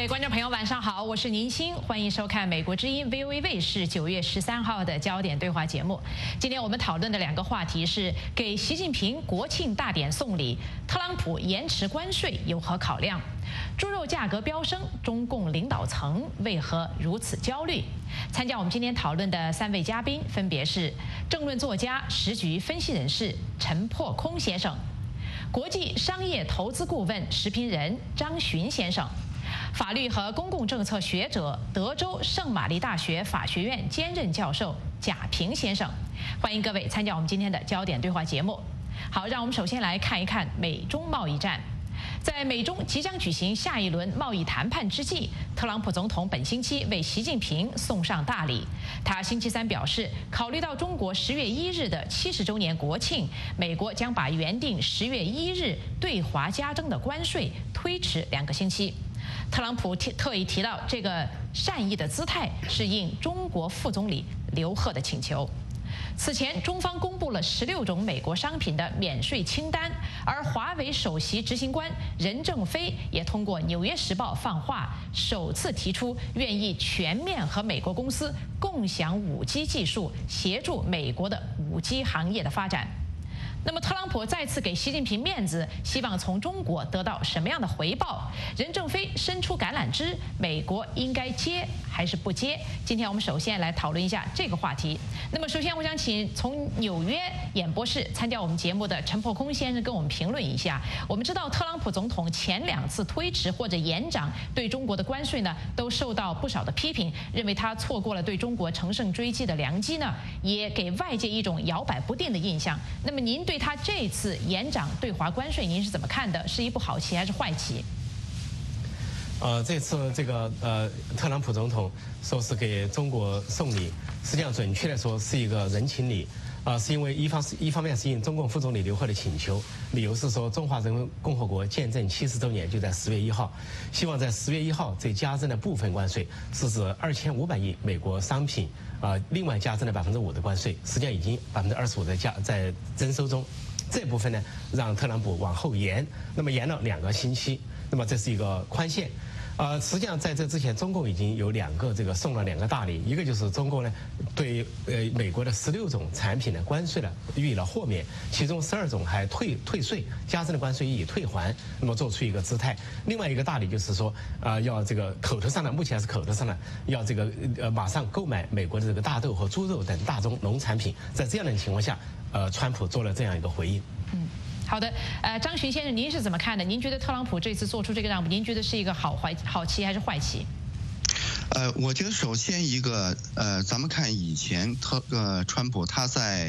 位观众朋友，晚上好，我是宁鑫，欢迎收看美国之音 VOA 卫视9月13号的焦点对话节目。今天我们讨论的两个话题是：给习近平国庆大典送礼，特朗普延迟关税有何考量？猪肉价格飙升，中共领导层为何如此焦虑？参加我们今天讨论的3位嘉宾分别是政论作家、时局分析人士陈破空先生，国际商业投资顾问、时评人张巡先生，法律和公共政策学者、德州圣玛丽大学法学院兼任教授贾平先生。欢迎各位参加我们今天的焦点对话节目。好，让我们首先来看一看美中贸易战。在美中即将举行下一轮贸易谈判之际，特朗普总统本星期为习近平送上大礼。他星期三表示，考虑到中国10月1日的70周年国庆，美国将把原定10月1日对华加征的关税推迟2个星期。特朗普特意提到，这个善意的姿态是应中国副总理刘鹤的请求。此前，中方公布了16种美国商品的免税清单，而华为首席执行官任正非也通过《纽约时报》放话，首次提出愿意全面和美国公司共享5G 技术，协助美国的5G行业的发展。那么，特朗普再次给习近平面子，希望从中国得到什么样的回报？任正非伸出橄榄枝，美国应该接还是不接？今天我们首先来讨论一下这个话题。那么，首先我想请从纽约演播室参加我们节目的陈破空先生跟我们评论一下。我们知道，特朗普总统前2次推迟或者延长对中国的关税呢，都受到不少的批评，认为他错过了对中国乘胜追击的良机呢，也给外界一种摇摆不定的印象。那么，您对他这次延长对华关税，您是怎么看的？是一步好棋还是坏棋？ 这次特朗普总统说是给中国送礼，实际上准确的说是一个人情礼。是因为一方面是应中共副总理刘鹤的请求，理由是说中华人民共和国建政70周年就在10月1号，希望在10月1号这加征的部分关税是指2500亿美国商品，另外加征了5%的关税，实际上已经25%在征收中。这部分呢，让特朗普往后延，那么延了2个星期，那么这是一个宽限。实际上在这之前，中共已经有送了2个大礼，一个就是中共呢对美国的16种产品的关税呢予以了豁免，其中12种还退税，加征的关税予以退还，那么做出一个姿态。另外一个大礼就是说，要这个口头上的，目前是口头上的，要马上购买美国的这个大豆和猪肉等大宗农产品。在这样的情况下，川普做了这样一个回应。 好的，张巡先生，您是怎么看的？您觉得特朗普这次做出这个让步，您觉得是一个好棋还是坏棋？ 我觉得首先一个咱们看以前川普他在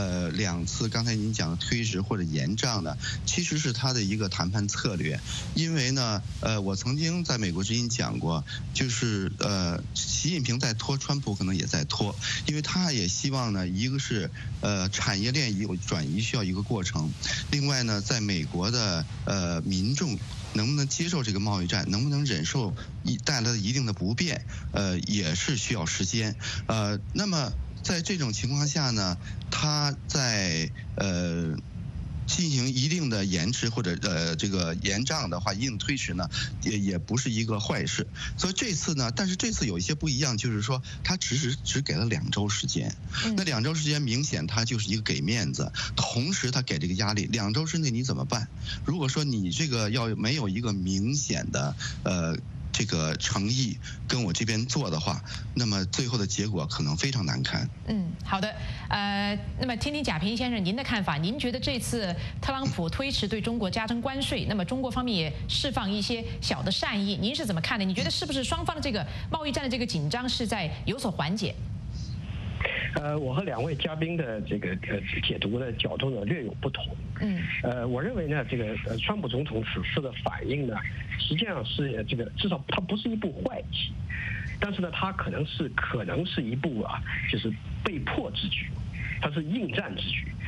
2次刚才您讲的推迟或者延长的，其实是他的一个谈判策略。因为呢，我曾经在美国之音讲过，就是习近平在拖，川普可能也在拖，因为他也希望呢，一个是产业链转移需要一个过程，另外呢，在美国的民众能不能接受这个贸易战，能不能忍受带来的一定的不便，也是需要时间。那么在这种情况下呢，他在进行一定的延迟或者这个延长的话，一定推迟呢，也不是一个坏事。所以这次呢，但是这次有一些不一样，就是说他只给了2周时间。那2周时间明显他就是一个给面子，同时他给这个压力，2周之内你怎么办？如果说你这个要没有一个明显的这个诚意跟我这边做的话，那么最后的结果可能非常难看。 好的，那么听听贾平先生您的看法，您觉得这次特朗普推迟对中国加征关税，那么中国方面也释放一些小的善意，您是怎么看的？你觉得是不是双方的这个贸易战的这个紧张是在有所缓解？ 我和2位嘉宾的这个解读的角度呢略有不同。我认为呢，这个川普总统此次的反应呢，实际上是这个至少它不是一步坏棋，但是呢，它可能是一步就是被迫之举，它是应战之举。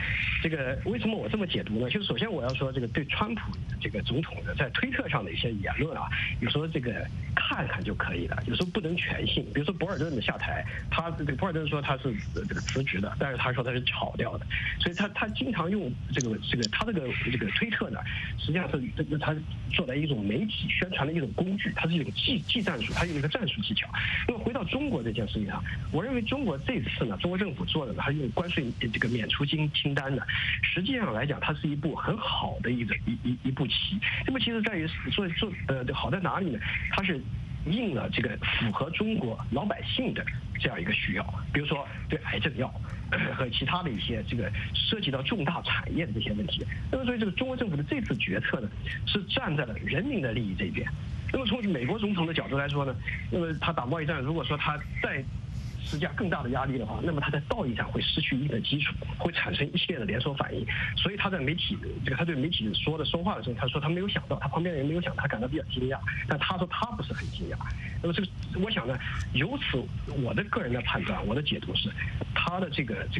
这个为什么我这么解读呢？就是首先我要说，这个对川普这个总统的在推特上的一些言论啊，有时候这个看看就可以了，有时候不能全信。比如说博尔顿的下台，这个博尔顿说他是这个辞职的，但是他说他是炒掉的，所以他经常用他这个推特呢，实际上是他作为一种媒体宣传的一种工具，它是一个技战术，它有一个战术技巧。那么回到中国这件事情上，我认为中国这次呢，中国政府做的呢，它用关税这个免除清单呢，实际上来讲，它是一步很好的一步棋。这步棋是在于好在哪里呢？它是应了这个符合中国老百姓的这样一个需要，比如说对癌症药和其他的一些这个涉及到重大产业的这些问题。那么所以这个中国政府的这次决策呢，是站在了人民的利益这边。那么从美国总统的角度来说呢，那么他打贸易战，如果说他再施加更大的压力的话，那么他在道义上会失去一定的基础，会产生一系列的连锁反应。所以他在他对媒体说话的时候，他说他没有想到，他旁边的人没有想，他感到比较惊讶。但他说他不是很惊讶。那么我想呢，由此我的个人的判断，我的解读是，他的这个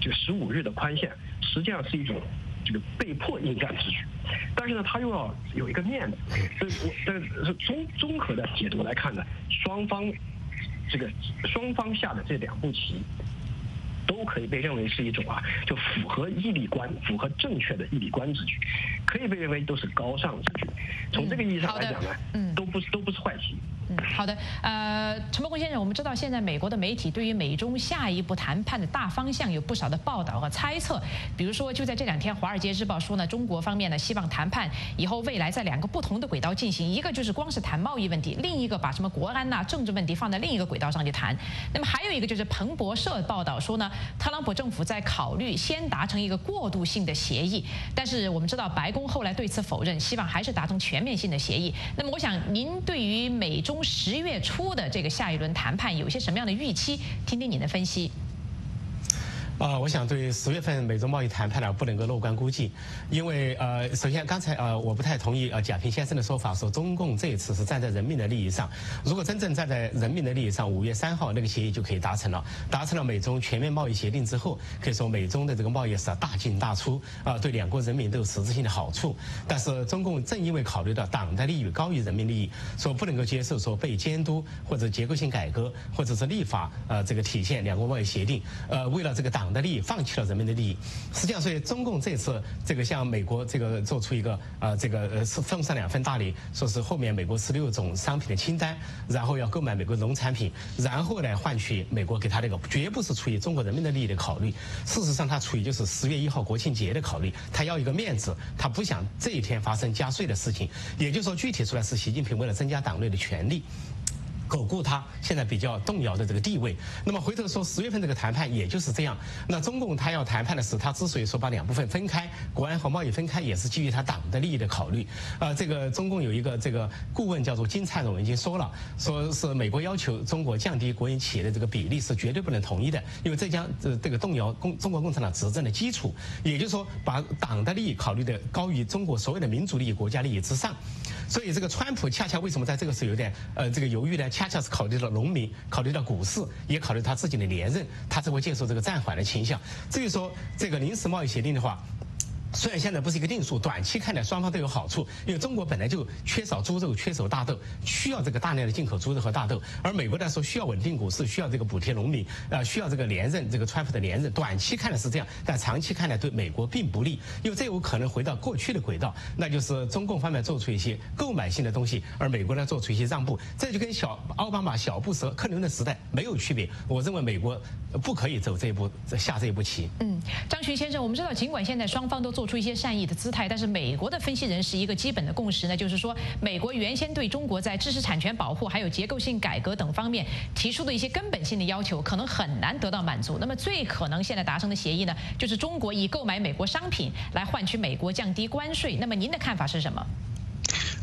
15日的宽限，实际上是一种这个被迫应战之举。但是呢，他又要有一个面子。但是综合的解读来看呢，双方下的这两步棋，都可以被认为是一种就符合义理观、符合正确的义理观之举，可以被认为都是高尚之举。从这个意义上来讲呢，都不是坏棋。 好的，陈伯公先生，我们知道现在美国的媒体对于美中下一步谈判的大方向有不少的报道和猜测，比如说就在这2天，《华尔街日报》说呢，中国方面呢希望谈判以后未来在2个不同的轨道进行，一个就是光是谈贸易问题，另一个把什么国安政治问题放在另一个轨道上去谈。那么还有一个就是彭博社报道说呢，特朗普政府在考虑先达成一个过渡性的协议，但是我们知道白宫后来对此否认，希望还是达成全面性的协议。那么我想您对于美中10月初的这个下一轮谈判有些什么样的预期？听听您的分析。 我想对10月份美中贸易谈判呢，不能够乐观估计，因为首先刚才我不太同意贾平先生的说法，说中共这一次是站在人民的利益上。如果真正站在人民的利益上，5月3号那个协议就可以达成了。达成了美中全面贸易协定之后，可以说美中的这个贸易是大进大出对2国人民都有实质性的好处。但是中共正因为考虑到党的利益高于人民利益，说不能够接受说被监督或者结构性改革或者是立法这个体现2国贸易协定，为了这个党的利益放弃了人民的利益。实际上，所以中共这次这个向美国这个做出一个奉上2份大礼，说是后面美国16种商品的清单，然后要购买美国农产品，然后来换取美国给他这个绝不是出于中国人民的利益的考虑。事实上，他出于就是10月1号国庆节的考虑，他要一个面子，他不想这一天发生加税的事情。也就是说，具体出来是习近平为了增加党内的权力，巩固他现在比较动摇的这个地位。那么回头说10月份这个谈判也就是这样。那中共他要谈判的是，他之所以说把2部分分开，国安和贸易分开，也是基于他党的利益的考虑。这个中共有一个这个顾问叫做金灿荣已经说了，说是美国要求中国降低国营企业的这个比例是绝对不能同意的，因为这将这个动摇中国共产党执政的基础。也就是说，把党的利益考虑的高于中国所有的民族利益、国家利益之上。所以这个川普恰恰为什么在这个时候有点这个犹豫呢？恰恰是考虑到农民，考虑到股市，也考虑他自己的连任，他才会接受这个暂缓的倾向。至于说这个临时贸易协定的话，虽然现在不是一个定数，短期看来双方都有好处，因为中国本来就缺少猪肉、缺少大豆，需要这个大量的进口猪肉和大豆，而美国来说需要稳定股市，需要这个补贴农民，需要这个连任，这个川普的连任，短期看来是这样，但长期看来对美国并不利，因为这有可能回到过去的轨道，那就是中共方面做出一些购买性的东西，而美国呢做出一些让步，这就跟奥巴马、小布什、克林顿的时代没有区别。我认为美国不可以走这一步，下这一步棋。 张群先生，我们知道尽管现在双方都做出一些善意的姿态，但是美国的分析人士一个基本的共识呢，就是说美国原先对中国在知识产权保护还有结构性改革等方面提出的一些根本性的要求，可能很难得到满足。那么最可能现在达成的协议呢，就是中国以购买美国商品来换取美国降低关税。那么您的看法是什么？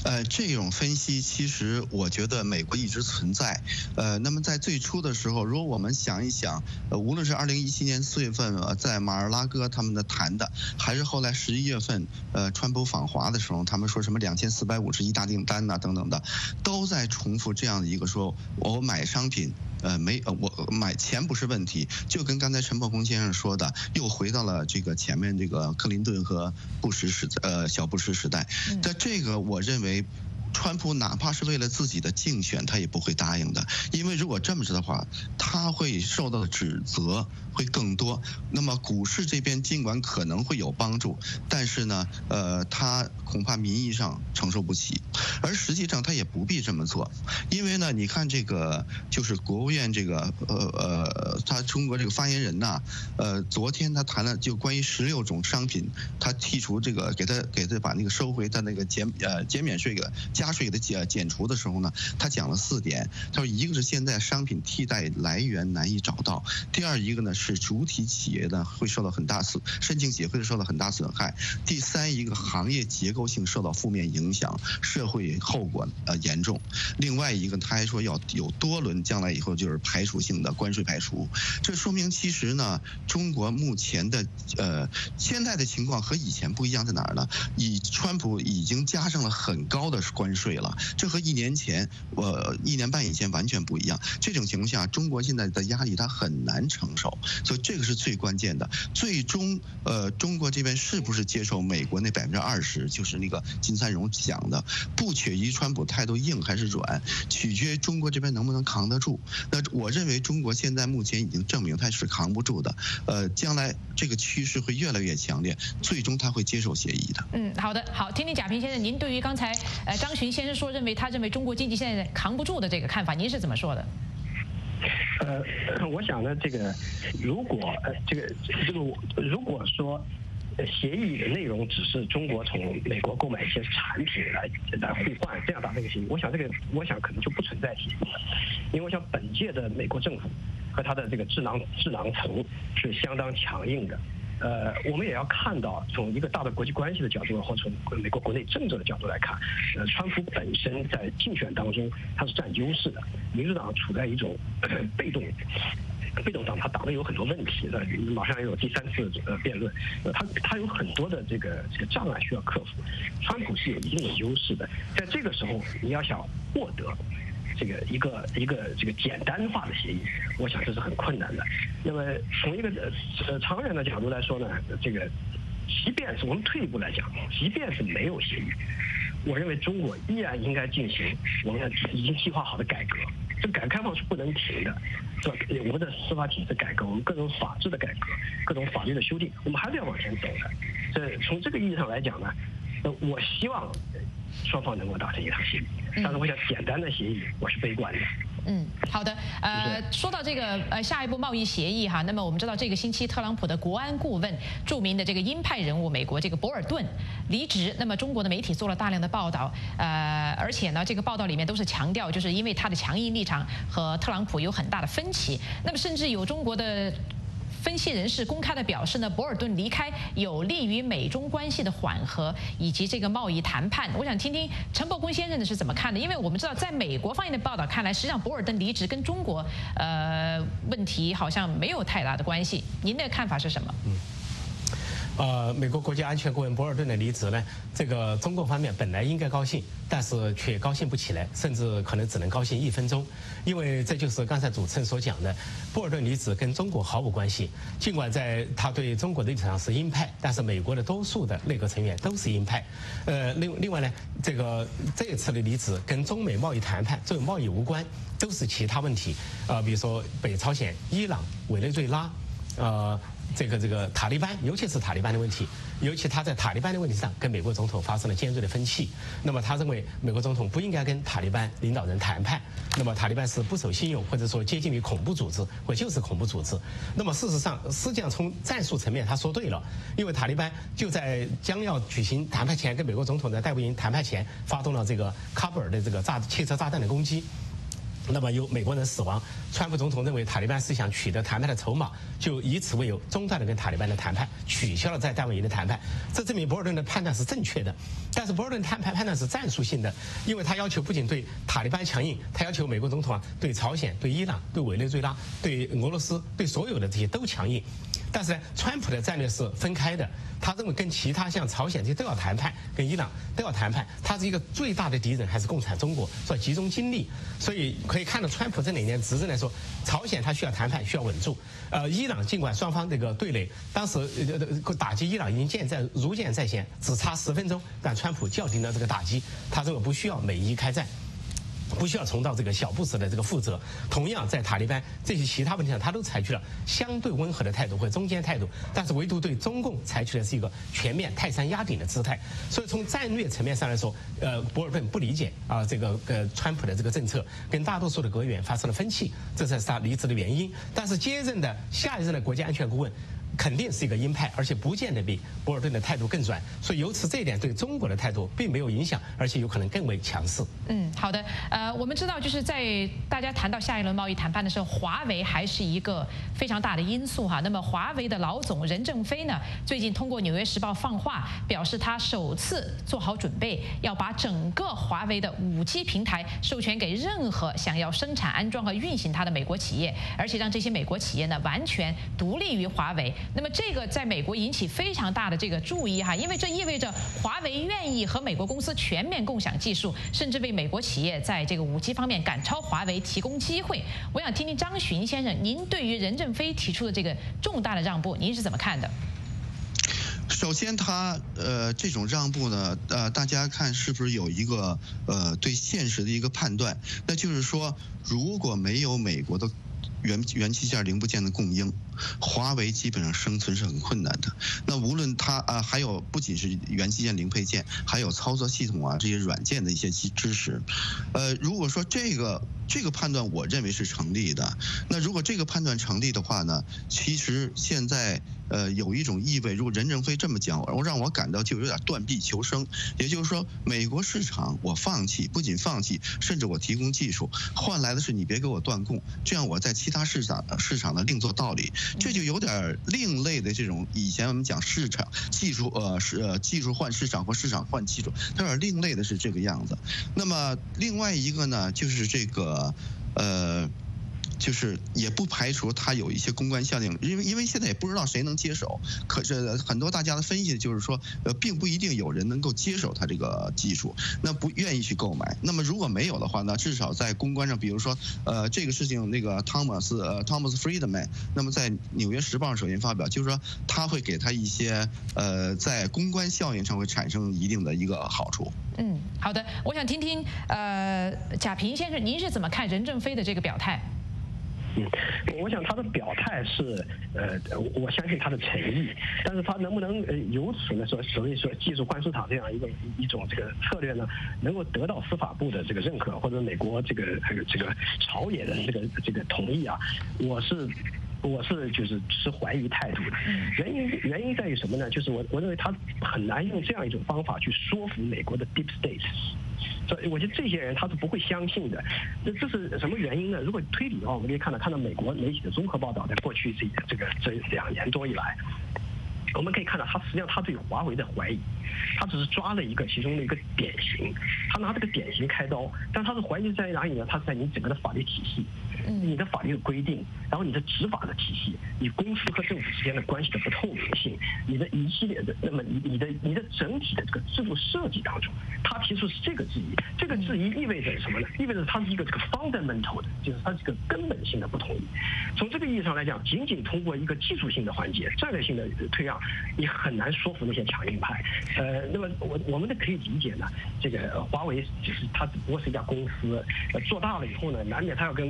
这种分析其实我觉得美国一直存在。那么在最初的时候，如果我们想一想，无论是2017年4月份在马尔拉戈他们的谈的，还是后来11月份川普访华的时候，他们说什么2451大订单呐等等的，都在重复这样的一个说，我买商品。我买钱不是问题，就跟刚才陈伯宏先生说的，又回到了这个前面这个克林顿和小布什时代。在这个我认为。川普哪怕是为了自己的竞选，他也不会答应的，因为如果这么着的话，他会受到的指责会更多。那么股市这边尽管可能会有帮助，但是呢，他恐怕民意上承受不起，而实际上他也不必这么做，因为呢，你看这个就是国务院这个他中国这个发言人呐，昨天他谈了就关于16种商品，他剔除这个给他把那个收回他那个减免税的。加税给它减除的时候呢，他讲了4点。他说，一个是现在商品替代来源难以找到；第二一个呢是主体企业呢会受到申请企业会受到很大损害；第三一个行业结构性受到负面影响，社会后果严重。另外一个他还说要有多轮将来以后就是排除性的关税排除。这说明其实呢，中国目前的现在的情况和以前不一样在哪儿呢？川普已经加上了很高的关税了，这和1年前1年半以前完全不一样。这种情况下，中国现在的压力它很难承受，所以这个是最关键的。最终中国这边是不是接受美国那20%，就是那个金三荣讲的，不取于川普态度硬还是软，取决于中国这边能不能扛得住。那我认为中国现在目前已经证明它是扛不住的，将来这个趋势会越来越强烈，最终他会接受协议的。 好的，好，听听贾平先生，您对于刚才张巡先生说他认为中国经济现在扛不住的这个看法，您是怎么说的？ 我想呢，这个如果如果说协议的内容只是中国从美国购买一些产品来互换这样达成一个协议，我想可能就不存在协议了，因为我想本届的美国政府和他的这个智囊层是相当强硬的。我们也要看到，从一个大的国际关系的角度，或从美国国内政治的角度来看，川普本身在竞选当中他是占优势的，民主党处在一种被动党，他党内有很多问题，马上又有第3次辩论，他有很多的这个障碍需要克服。川普是有一定的优势的，在这个时候你要想获得一个这个简单化的协议，我想这是很困难的。那么从一个长远的角度来说呢，这个即便是我们退一步来讲，即便是没有协议，我认为中国依然应该进行我们已经计划好的改革。这改革开放是不能停的，是吧？我们的司法体制改革，我们各种法治的改革，各种法律的修订，我们还是要往前走的。从这个意义上来讲呢，我希望双方能够达成一场协议，但是我想简单的协议我是悲观的。 好的。说到这个下一步贸易协议哈，那么我们知道这个星期特朗普的国安顾问，著名的这个鹰派人物美国这个博尔顿离职，那么中国的媒体做了大量的报道，而且呢这个报道里面都是强调，就是因为他的强硬立场和特朗普有很大的分歧，那么甚至有中国的分析人士公开的表示呢，博尔顿离开有利于美中关系的缓和以及这个贸易谈判。我想听听陈伯公先生的是怎么看的，因为我们知道在美国方面的报道看来，实际上博尔顿离职跟中国问题好像没有太大的关系，您的看法是什么？ 美国国家安全顾问博尔顿的离职呢，这个中共方面本来应该高兴，但是却高兴不起来，甚至可能只能高兴1分钟，因为这就是刚才主持人所讲的，博尔顿离职跟中国毫无关系。尽管在他对中国的立场是鹰派，但是美国的多数的内阁成员都是鹰派。另外呢，这一次的离职跟中美贸易谈判、这种贸易无关，都是其他问题。比如说北朝鲜、伊朗、委内瑞拉，这个塔利班，尤其是塔利班的问题，尤其他在塔利班的问题上跟美国总统发生了尖锐的分歧。那么他认为美国总统不应该跟塔利班领导人谈判，那么塔利班是不守信用，或者说接近于恐怖组织，或就是恐怖组织。那么实际上从战术层面他说对了，因为塔利班就在将要举行谈判前，跟美国总统在逮捕营谈判前发动了这个喀布尔的这个汽车炸弹的攻击。 那么有美国人死亡，川普总统认为塔利班是想取得谈判的筹码，就以此为由中断了跟塔利班的谈判，取消了在大本营的谈判。这证明博尔顿的判断是正确的，但是博尔顿判断是战术性的，因为他要求不仅对塔利班强硬，他要求美国总统对朝鲜、对伊朗、对委内瑞拉、对俄罗斯、对所有的这些都强硬。但是呢，川普的战略是分开的，他认为跟其他像朝鲜这些都要谈判，跟伊朗都要谈判，他是一个最大的敌人还是共产中国，所以集中精力。所以可以看到川普这2年执政来说，朝鲜他需要谈判，需要稳住。伊朗尽管双方这个对垒，当时打击伊朗已经如箭在弦，只差10分钟，但川普叫停了这个打击，他认为不需要美伊开战。不需要重蹈这个小布什的这个覆辙。同样，在塔利班这些其他问题上，他都采取了相对温和的态度或中间态度，但是唯独对中共采取的是一个全面泰山压顶的姿态。所以从战略层面上来说，博尔顿不理解这个川普的这个政策，跟大多数的国会议员发生了分歧，这才是他离职的原因。但是接任的下一任的国家安全顾问肯定是一个鹰派，而且不见得比博尔顿的态度更软，所以由此这一点对中国的态度并没有影响，而且有可能更为强势。 好的，我们知道就是在大家谈到下一轮贸易谈判的时候，华为还是一个非常大的因素哈。那么华为的老总任正非呢，最近通过《纽约时报》放话，表示他首次做好准备，要把整个华为的5G 平台授权给任何想要生产、安装和运行它的美国企业，而且让这些美国企业呢完全独立于华为。那么这个在美国引起非常大的这个注意哈，因为这意味着华为愿意和美国公司全面共享技术，甚至为美国企业在这个5G 方面赶超华为提供机会。我想听听张巡先生，您对于任正非提出的这个重大的让步，您是怎么看的？ 首先他这种让步呢，大家看是不是有一个对现实的一个判断？那就是说，如果没有美国的元器件零部件的供应，华为基本上生存是很困难的。那无论它还有不仅是元器件零配件，还有操作系统这些软件的一些知识。如果说这个判断我认为是成立的，那如果这个判断成立的话呢，其实现在有一种意味，如果任正非这么讲，让我感到就有点断臂求生。也就是说，美国市场我放弃，不仅放弃，甚至我提供技术，换来的是你别给我断供，这样我在其他市场呢另作道理。这就有点另类的这种以前我们讲市场技术技术换市场或市场换技术，它有点另类的是这个样子。那么另外一个呢，就是这个就是也不排除它有一些公关效应，因为现在也不知道谁能接手。可是很多大家的分析就是说，并不一定有人能够接手它这个技术，那不愿意去购买。那么如果没有的话呢，至少在公关上，比如说这个事情，那个Thomas Friedman， 那么在《纽约时报》首先发表，就是说他会给他一些在公关效应上会产生一定的一个好处。 好的，我想听听贾平先生，您是怎么看任正非的这个表态？ 我想他的表态是，我相信他的诚意，但是他能不能由此呢所谓说技术换市场这样一种这个策略呢，能够得到司法部的这个认可，或者美国这个朝野的这个同意啊？我是就是持怀疑态度的。原因在于什么呢？就是我认为他很难用这样一种方法去说服美国的 Deep State。所以我觉得这些人他是不会相信的。这是什么原因呢？如果推理的话，我们可以看到美国媒体的综合报道，在过去这2年多以来，我们可以看到他实际上他对华为的怀疑，他只是抓了其中的一个典型，他拿这个典型开刀，但他的怀疑在哪里呢？他是在你整个的法律体系。你的法律的规定，然后你的执法的体系，你公司和政府之间的关系的不透明性，你的一系列的，那么你的整体的这个制度设计当中，他提出是这个质疑。这个质疑意味着什么呢？意味着它是一个fundamental 的，就是它是一个根本性的不同意。从这个意义上来讲，仅仅通过一个技术性的环节、战略性的退让，你很难说服那些强硬派。那么我们可以理解呢，这个华为就是它只不过是一家公司，做大了以后呢，难免它要跟这个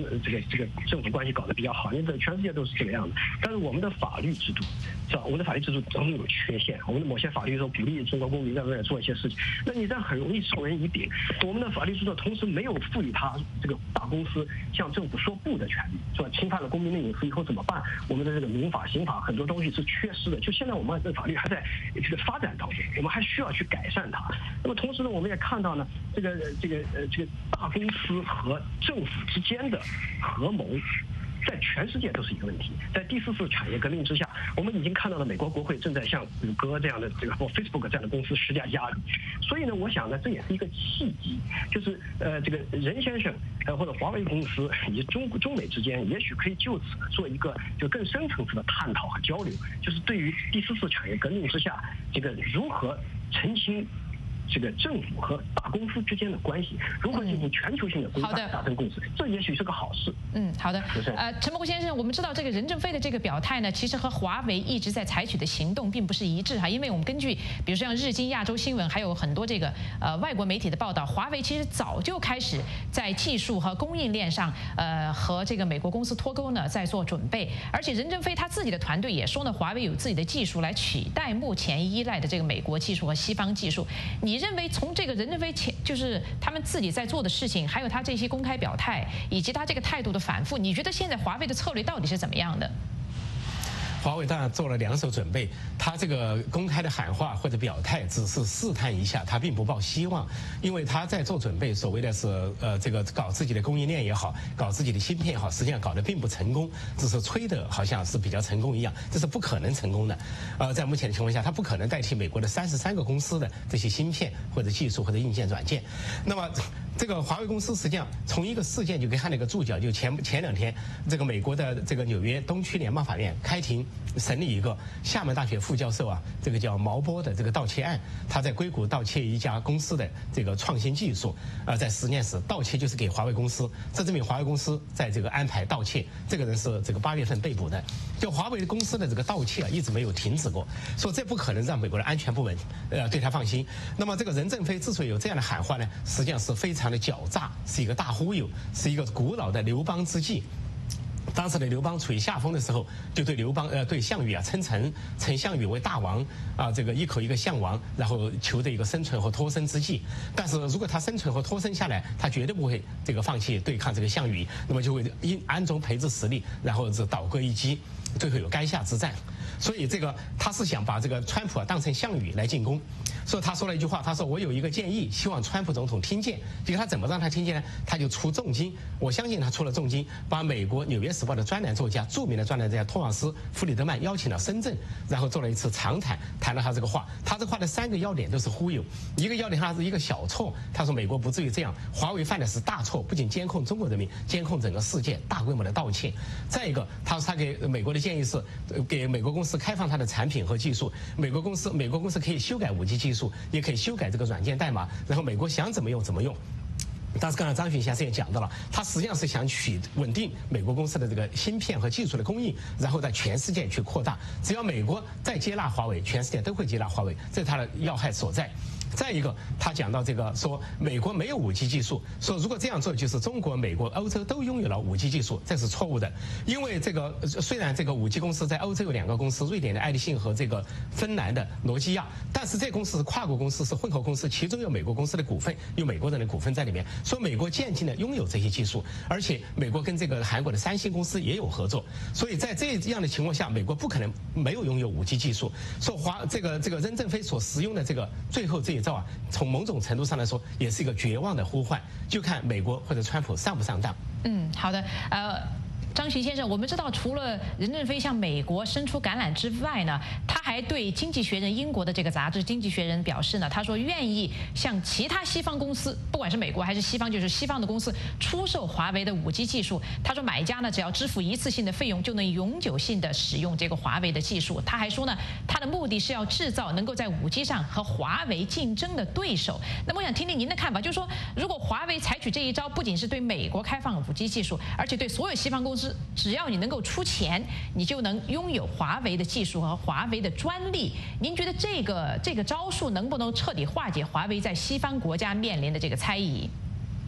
这个政府关系搞得比较好，因为全世界都是这个样子。但是我们的法律制度，是吧？我们的法律制度总有缺陷。我们的某些法律说鼓励中国公民在外面做一些事情，那你这样很容易授人以柄。我们的法律制度同时没有赋予他这个大公司向政府说不的权利，是吧？侵犯了公民的隐私以后怎么办？我们的这个民法、刑法很多东西是缺失的。就现在我们的法律还在这个发展当中，我们还需要去改善它。那么同时呢，我们也看到呢，这个大公司和政府之间的合谋，在全世界都是一个问题。在第四次产业革命之下，我们已经看到了美国国会正在向谷歌这样的或 Facebook 这样的公司施加压力。所以呢，我想呢，这也是一个契机，就是这个任先生或者华为公司以及中美之间，也许可以就此做一个就更深层次的探讨和交流，就是对于第四次产业革命之下，这个如何澄清这个政府和大公司之间的关系，如何进行全球性的规范达成共识，这也许是个好事。 好的。陈伯虎先生，我们知道这个任正非的这个表态呢，其实和华为一直在采取的行动并不是一致哈，因为我们根据比如说像日经亚洲新闻，还有很多这个外国媒体的报道，华为其实早就开始在技术和供应链上和这个美国公司脱钩呢，在做准备。而且任正非他自己的团队也说呢，华为有自己的技术来取代目前依赖的这个美国技术和西方技术。你认为从这个任正非就是他们自己在做的事情，还有他这些公开表态，以及他这个态度的反复，你觉得现在华为的策略到底是怎么样的？ 华为当然做了2手准备，他这个公开的喊话或者表态只是试探一下，他并不抱希望，因为他在做准备，所谓的是这个搞自己的供应链也好，搞自己的芯片也好，实际上搞得并不成功，只是吹的好像是比较成功一样，这是不可能成功的。在目前的情况下，他不可能代替美国的33个公司的这些芯片或者技术或者硬件软件。那么这个华为公司实际上从一个事件就可以看那个注脚，就前2天，这个美国的这个纽约东区联邦法院开庭审理一个厦门大学副教授这个叫毛波的这个盗窃案，他在硅谷盗窃一家公司的这个创新技术，在实验室盗窃就是给华为公司，这证明华为公司在这个安排盗窃，这个人是这个8月份被捕的，就华为公司的这个盗窃一直没有停止过，说这不可能让美国的安全部门对他放心。那么这个任正非之所以有这样的喊话呢，实际上是非常的狡诈，是一个大忽悠，是一个古老的刘邦之计。当时的刘邦处于下风的时候，就对对项羽称项羽为大王这个一口一个项王，然后求的一个生存和脱身之计。但是如果他生存和脱身下来，他绝对不会这个放弃对抗这个项羽，那么就会暗中培植实力，然后是倒戈一击，最后有垓下之战。所以这个他是想把这个川普当成项羽来进攻。所以他说了一句话，他说我有一个建议，希望川普总统听见。结果他怎么让他听见呢？他就出重金，我相信他出了重金，把美国《纽约时报》的专栏作家，著名的专栏作家托马斯·弗里德曼邀请到深圳，然后做了一次长谈，谈了他这个话。他这话的3个要点都是忽悠。一个要点他是一个小错，他说美国不至于这样，华为犯的是大错，不仅监控中国人民，监控整个世界，大规模的盗窃。再一个，他说他给美国的建议是，给美国公司开放它的产品和技术，美国公司可以修改5G技术，也可以修改这个软件代码，然后美国想怎么用怎么用。但是刚才张巡先生也讲到了，他实际上是想稳定美国公司的这个芯片和技术的供应，然后在全世界去扩大。只要美国再接纳华为，全世界都会接纳华为，这是他的要害所在。再一个，他讲到这个说美国没有5G技术，说如果这样做，就是中国、美国、欧洲都拥有了5G技术，这是错误的。因为这个虽然这个5G公司在欧洲有2个公司，瑞典的爱立信和这个芬兰的诺基亚，但是这公司是跨国公司，是混合公司，其中有美国公司的股份，有美国人的股份在里面。说美国渐进的拥有这些技术，而且美国跟这个韩国的3星公司也有合作，所以在这样的情况下，美国不可能没有拥有5G技术。说这个任正非所使用的这个最后这一招从某种程度上来说，也是一个绝望的呼唤，就看美国或者川普上不上当。 好的，张巡先生，我们知道，除了任正非向美国伸出橄榄之外呢，他还对《经济学人》英国的这个杂志《经济学人》表示呢，他说愿意向其他西方公司，不管是美国还是西方，就是西方的公司出售华为的5G技术。他说买家呢只要支付一次性的费用，就能永久性的使用这个华为的技术。他还说呢，他的目的是要制造能够在5G上和华为竞争的对手。那么我想听听您的看法，就是说，如果华为采取这一招，不仅是对美国开放5G技术，而且对所有西方公司，只要你能够出钱，你就能拥有华为的技术和华为的专利。您觉得这个招数能不能彻底化解华为在西方国家面临的这个猜疑？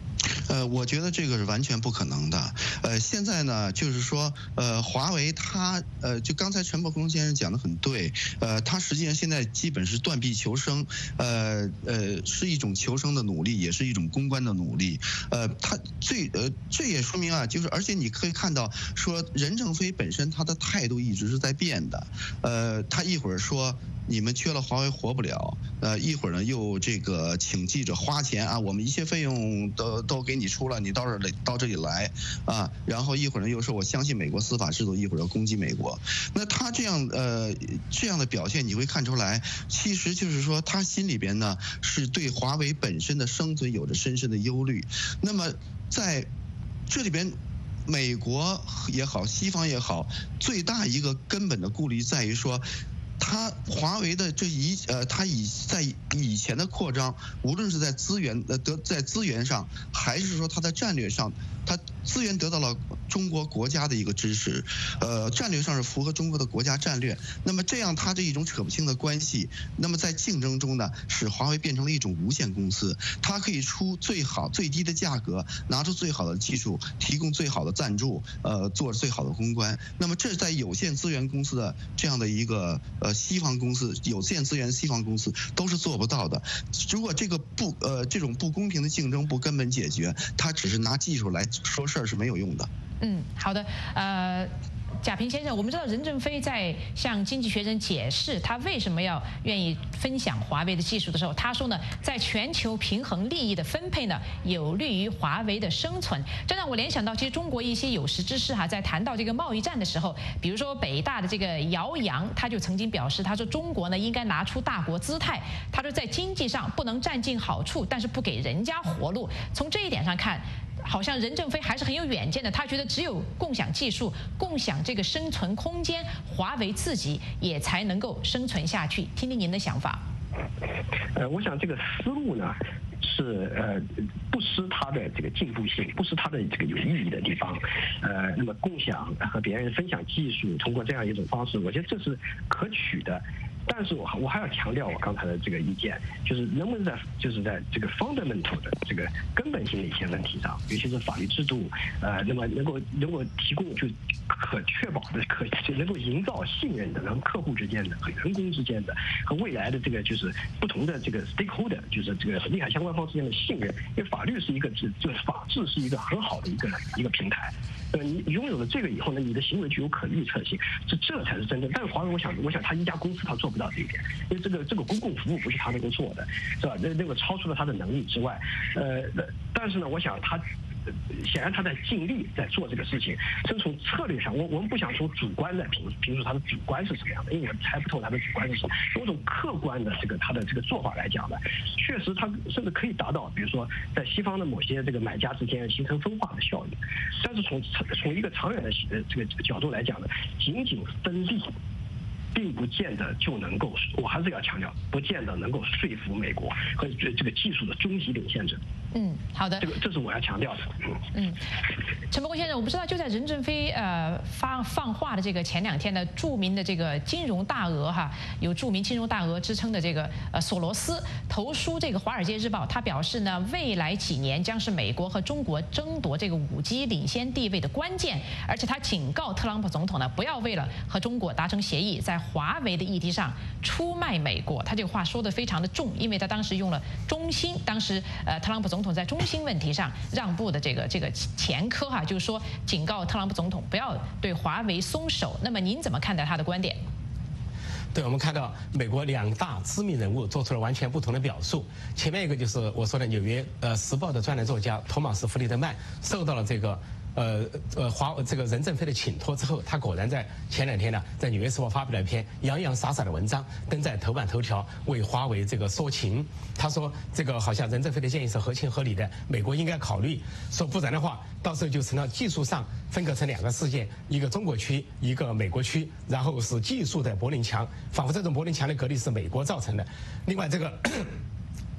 我觉得这个是完全不可能的。现在呢，就是说，华为它，就刚才陈伯公先生讲的很对，它实际上现在基本是断臂求生，是一种求生的努力，也是一种公关的努力。这也说明啊，就是而且你可以看到，说任正非本身他的态度一直是在变的，他一会儿说你们缺了华为活不了，一会儿呢又这个请记者花钱啊，我们一切费用都给你出了，你到这里来啊，然后一会儿呢又说我相信美国司法制度，一会儿又攻击美国。那他这样的表现，你会看出来，其实就是说他心里边呢是对华为本身的生存有着深深的忧虑。那么在这里边，美国也好，西方也好，最大一个根本的顾虑在于说，华为的它在以前的扩张，无论是在资源上，还是说它的战略上，它资源得到了中国国家的一个支持，战略上是符合中国的国家战略。那么这样它这一种扯不清的关系，那么在竞争中呢，使华为变成了一种无限公司，它可以出最低的价格，拿出最好的技术，提供最好的赞助，做最好的公关。那么这在有限资源公司的这样的一个西方公司，有限资源西方公司都是做不到的。如果这种不公平的竞争不根本解决，它只是拿技术来说事儿是没有用的。 好的，贾平先生，我们知道任正非在向《经济学人》解释他为什么要愿意分享华为的技术的时候，他说呢，在全球平衡利益的分配呢，有利于华为的生存。这让我联想到，其实中国一些有识之士在谈到这个贸易战的时候，比如说北大的这个姚洋，他就曾经表示，他说中国呢应该拿出大国姿态，他说在经济上不能占尽好处，但是不给人家活路。从这一点上看，好像任正非还是很有远见的，他觉得只有共享技术、共享这个生存空间，华为自己也才能够生存下去。听听您的想法。 我想这个思路呢是不失它的这个进步性，不失它的这个有意义的地方。那么共享和别人分享技术，通过这样一种方式，我觉得这是可取的。但是我还要强调我刚才的这个意见，就是能不能在这个 fundamental 的这个根本性的一些问题上，尤其是法律制度，那么能够提供就可确保的、能够营造信任的，然后客户之间的和员工之间的和未来的这个就是不同的这个 stakeholder， 就是这个利害相关方之间的信任。因为法律是一个就是法治是一个很好的一个平台。你拥有了这个以后呢，你的行为具有可预测性，这才是真正。但是华为，我想他一家公司他做不到这一点，因为这个公共服务不是他能够做的，是吧？那个超出了他的能力之外，但是呢，我想他显然他在尽力在做这个事情。真从策略上，我们不想从主观的评述他的主观是什么样的，因为我猜不透他的主观是什么。从客观的他的这个做法来讲呢，确实他甚至可以达到，比如说在西方的某些这个买家之间形成分化的效应。但是从一个长远的这个角度来讲呢，仅仅分利，并不见得就能够，我还是要强调，不见得能够说服美国和这个技术的终极领先者。 好的， 这是我要强调的。 陈伯公先生，我不知道就在任正非放话的这个前2天的著名的这个金融大鳄有著名金融大鳄之称的这个索罗斯投书这个《华尔街日报》，他表示呢，未来几年将是美国和中国争夺这个5G 领先地位的关键，而且他警告特朗普总统呢，不要为了和中国达成协议，在华为的议题上出卖美国。他这个话说得非常的重，因为他当时用了中兴，当时特朗普总统在中兴问题上让步的这个前科就是说警告特朗普总统不要对华为松手。那么您怎么看待他的观点？ 对，我们看到美国2大知名人物做出了完全不同的表述。前面一个就是我说的《纽约时报》的专栏作家托马斯·弗里德曼受到了这个任正非的请托之后，他果然在前2天呢，在《纽约时报》发表了一篇洋洋洒洒的文章，登在头版头条，为华为这个说情。他说这个好像任正非的建议是合情合理的，美国应该考虑，说不然的话，到时候就成了技术上分割成2个世界，一个中国区，一个美国区，然后是技术的柏林墙，仿佛这种柏林墙的隔离是美国造成的。另外这个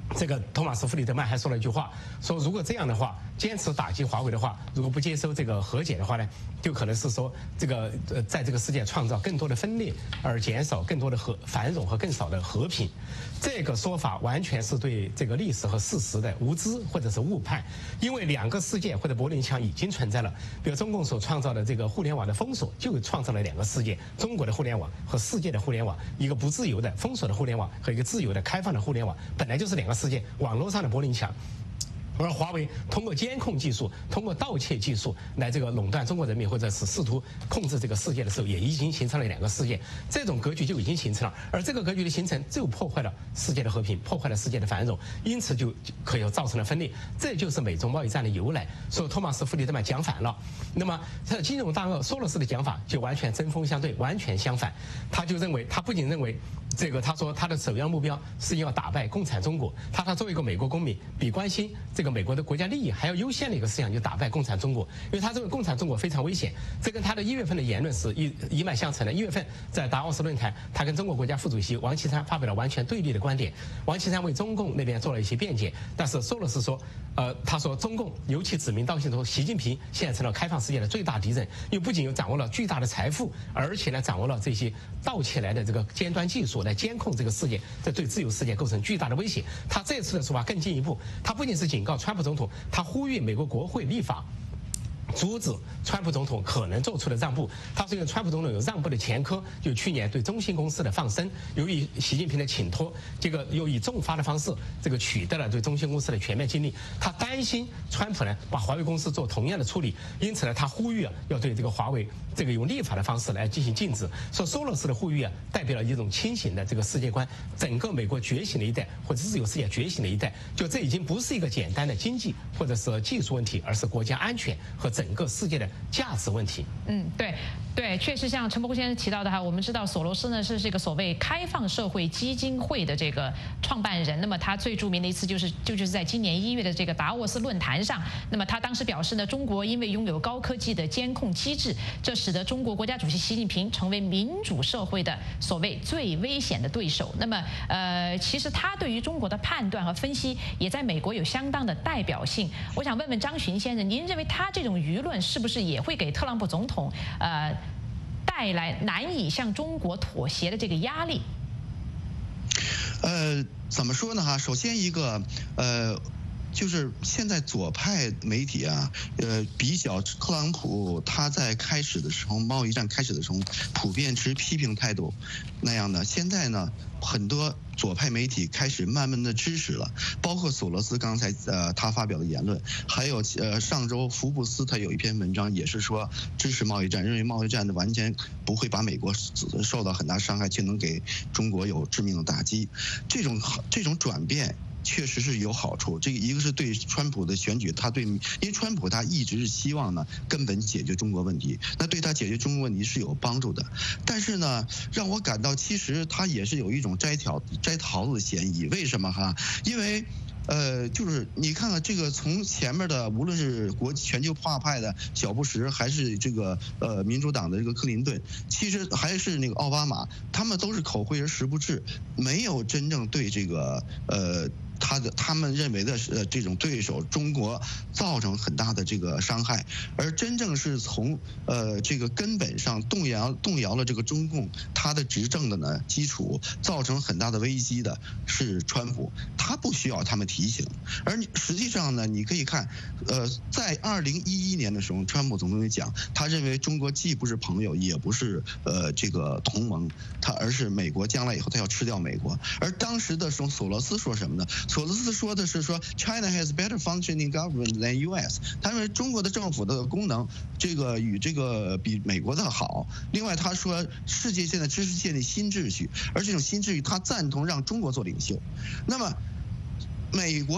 这个托马斯·弗里德曼还说了一句话，说如果这样的话，坚持打击华为的话，如果不接收这个和解的话呢，就可能是说这个在这个世界创造更多的分裂，而减少更多的繁荣和更少的和平。这个说法完全是对这个历史和事实的无知或者是误判，因为两个世界或者柏林墙已经存在了。比如中共所创造的这个互联网的封锁，就创造了两个世界：中国的互联网和世界的互联网，一个不自由的封锁的互联网和一个自由的开放的互联网，本来就是两个世界，网络上的柏林墙。而华为通过监控技术、通过盗窃技术来这个垄断中国人民，或者是试图控制这个世界的时候，也已经形成了两个世界。这种格局就已经形成了，而这个格局的形成就破坏了世界的和平，破坏了世界的繁荣，因此就可以造成了分裂。这就是美中贸易战的由来。所以托马斯·弗里德曼讲反了。那么他的金融大鳄索罗斯的讲法就完全针锋相对，完全相反。他就认为，他不仅认为这个，他说他的首要目标是要打败共产中国。他作为一个美国公民，比关心这个美国的国家利益还要优先的一个思想，就打败共产中国。因为他认为共产中国非常危险，这跟他的1月份的言论是一脉相承的。1月份在达沃斯论坛，他跟中国国家副主席王岐山发表了完全对立的观点。王岐山为中共那边做了一些辩解，但是索罗斯说，他说中共尤其指名道姓说，习近平现在成了开放世界的最大敌人，又不仅掌握了巨大的财富，而且呢掌握了这些盗窃来的这个尖端技术来监控这个世界，这对自由世界构成巨大的威胁。他这次的说法更进一步，他不仅是警告川普总统，他呼吁美国国会立法阻止川普总统可能做出的让步。他是因为川普总统有让步的前科，就去年对中兴公司的放生，由于习近平的请托，这个又以重罚的方式这个取得了对中兴公司的全面禁令。他担心川普呢把华为公司做同样的处理，因此呢他呼吁要对这个华为这个用立法的方式来进行禁止。说索罗斯的呼吁代表了一种清醒的这个世界观，整个美国觉醒的一代或者自由世界觉醒的一代，就这已经不是一个简单的经济或者是技术问题，而是国家安全和整个世界的价值问题。 对，确实像陈伯先生提到的哈，我们知道索罗斯呢是这个所谓开放社会基金会的这个创办人。那么他最著名的一次就是在今年1月的这个达沃斯论坛上，那么他当时表示呢，中国因为拥有高科技的监控机制，这使得中国国家主席习近平成为民主社会的所谓最危险的对手。那么其实他对于中国的判断和分析也在美国有相当的代表性。我想问问张巡先生，您认为他这种舆论是不是也会给特朗普总统带来难以向中国妥协的这个压力？ 怎么说呢哈？首先一个就是现在左派媒体比较特朗普他在开始的时候，贸易战开始的时候普遍持批评态度那样的，现在呢很多左派媒体开始慢慢的支持了，包括索罗斯刚才他发表的言论，还有上周福布斯他有一篇文章也是说支持贸易战，认为贸易战的完全不会把美国受到很大伤害，却能给中国有致命的打击。这种转变确实是有好处。这个一个是对川普的选举，因为川普他一直是希望呢根本解决中国问题，那对他解决中国问题是有帮助的。但是呢，让我感到其实他也是有一种摘桃子的嫌疑。为什么哈？因为就是你看看这个从前面的，无论是全球化派的小布什，还是这个民主党的这个克林顿，其实还是那个奥巴马，他们都是口惠而实不至，没有真正对这个他们认为的这种对手中国造成很大的这个伤害，而真正是从这个根本上动摇了这个中共他的执政的呢基础，造成很大的危机的是川普，他不需要他们提醒。而实际上呢，你可以看在2011年的时候，川普总统讲，他认为中国既不是朋友，也不是这个同盟，而是美国将来以后他要吃掉美国。而当时的时候，索罗斯说什么呢？索罗斯说的是说 China has better functioning government than U.S. 他认为中国的政府的功能这个与这个比美国的好。另外他说世界现在知识建立新秩序，而这种新秩序他赞同让中国做领袖。那么美国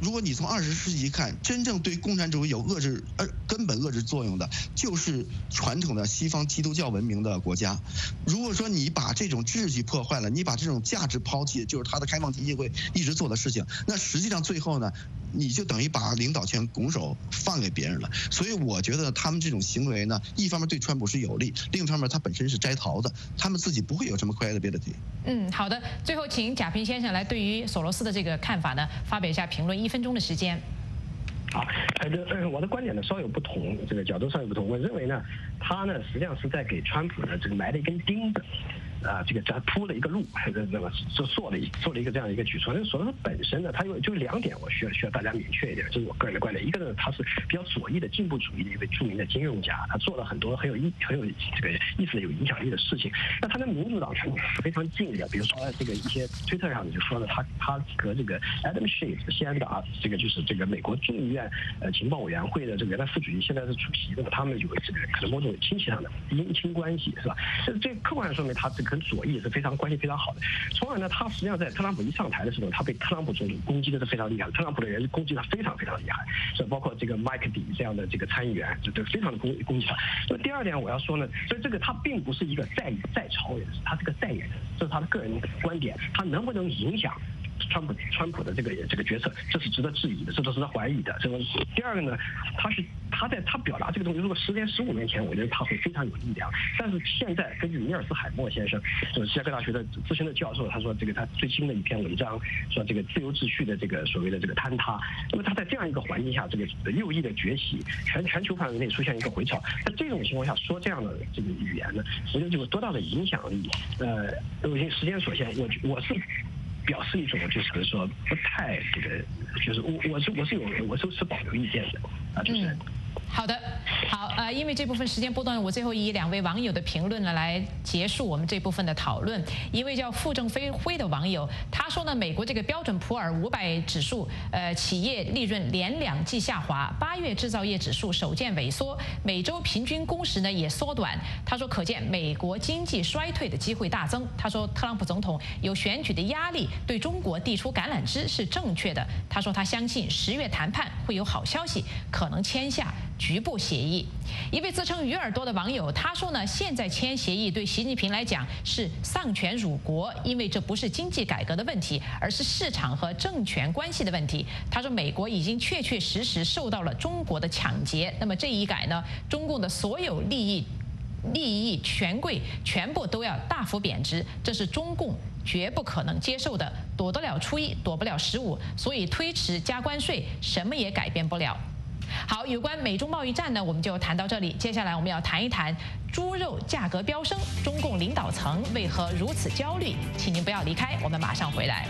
如果你从20世纪看，真正对共产主义有根本遏制作用的，就是传统的西方基督教文明的国家。如果说你把这种秩序破坏了，你把这种价值抛弃，就是他的开放基金会一直做的事情，那实际上最后呢，你就等于把领导权拱手放给别人了。所以我觉得他们这种行为呢，一方面对川普是有利，另一方面他本身是摘桃的，他们自己不会有什么 credibility。 好的，最后请贾平先生来对于索罗斯的这个看法呢发表一下评论，1分钟的时间。 好，我的观点呢稍有不同，这个角度稍有不同。我认为呢，他呢实际上是在给川普呢这个埋了一根钉子。这个铺了一个路，那么做了一个这样一个举措。索罗斯本身呢，他就2点，我需要大家明确一点，这是我个人的观点。一个呢，他是比较左翼的进步主义的一位著名的金融家，他做了很多很有这个意思的有影响力的事情。那他跟民主党传统是非常近的，比如说这个一些推特上就说了，他和这个 Adam Schiff 西安的这个就是这个美国众议院情报委员会的这个原来副主席，现在是主席，那么他们有这个可能某种亲戚上的姻亲关系，是吧？这客观上说明他这个跟左翼是非常关系非常好的。从而呢，他实际上在特朗普一上台的时候，他被特朗普总统攻击的是非常厉害的，特朗普的人攻击他非常非常厉害，所以包括这个麦克迪这样的这个参议员，就非常的攻击他。所以第2点我要说呢，所以这个他并不是一个在朝人士，他是个代言人，这是他的个人观点，他能不能影响川普的这个决策，这是值得质疑的，这都是值得怀疑的。这个第2个呢，他表达这个东西，如果10年15年前，我觉得他会非常有力量。但是现在根据尼尔斯海默先生，就是芝加哥大学的资深的教授，他说这个他最新的一篇文章说这个自由秩序的这个所谓的这个坍塌。那么他在这样一个环境下，这个右翼的崛起，全球范围内出现一个回潮。在这种情况下说这样的这个语言呢，我觉得就有多大的影响力？因为时间所限，我是表示一种就是说不太这个，就是我是保留意见的啊，主持人。 好的，好，因为这部分时间波段，我最后以2位网友的评论呢来结束我们这部分的讨论。一位叫傅正飞辉的网友，他说呢，美国这个标准普尔500指数，企业利润连2季下滑，8月制造业指数首见萎缩，每周平均工时呢也缩短。他说，可见美国经济衰退的机会大增。他说，特朗普总统有选举的压力，对中国递出橄榄枝是正确的。他说，他相信10月谈判会有好消息，可能签下局部协议。一位自称鱼耳朵的网友他说呢，现在签协议对习近平来讲是丧权辱国，因为这不是经济改革的问题，而是市场和政权关系的问题。他说，美国已经确实受到了中国的抢劫，那么这一改呢，中共的所有利益权贵全部都要大幅贬值，这是中共绝不可能接受的，躲得了初1，躲不了15，所以推迟加关税，什么也改变不了。好，有关美中贸易战呢，我们就谈到这里。接下来我们要谈一谈猪肉价格飙升，中共领导层为何如此焦虑？请您不要离开，我们马上回来。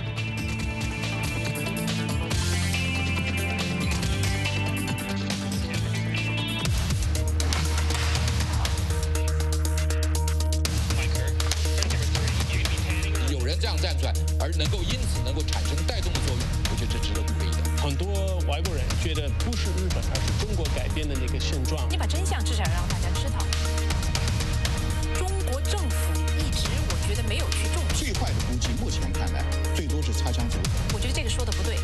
有人这样站出来，而因此能够产生带动的作用，我觉得这值得鼓励的。 很多外国人觉得不是日本，而是中国改变的那个现状。 你把真相至少让大家知道。中国政府一直，我觉得没有去重视。 最坏的估计，目前看来，最多是擦枪走火。 我觉得这个说的不对。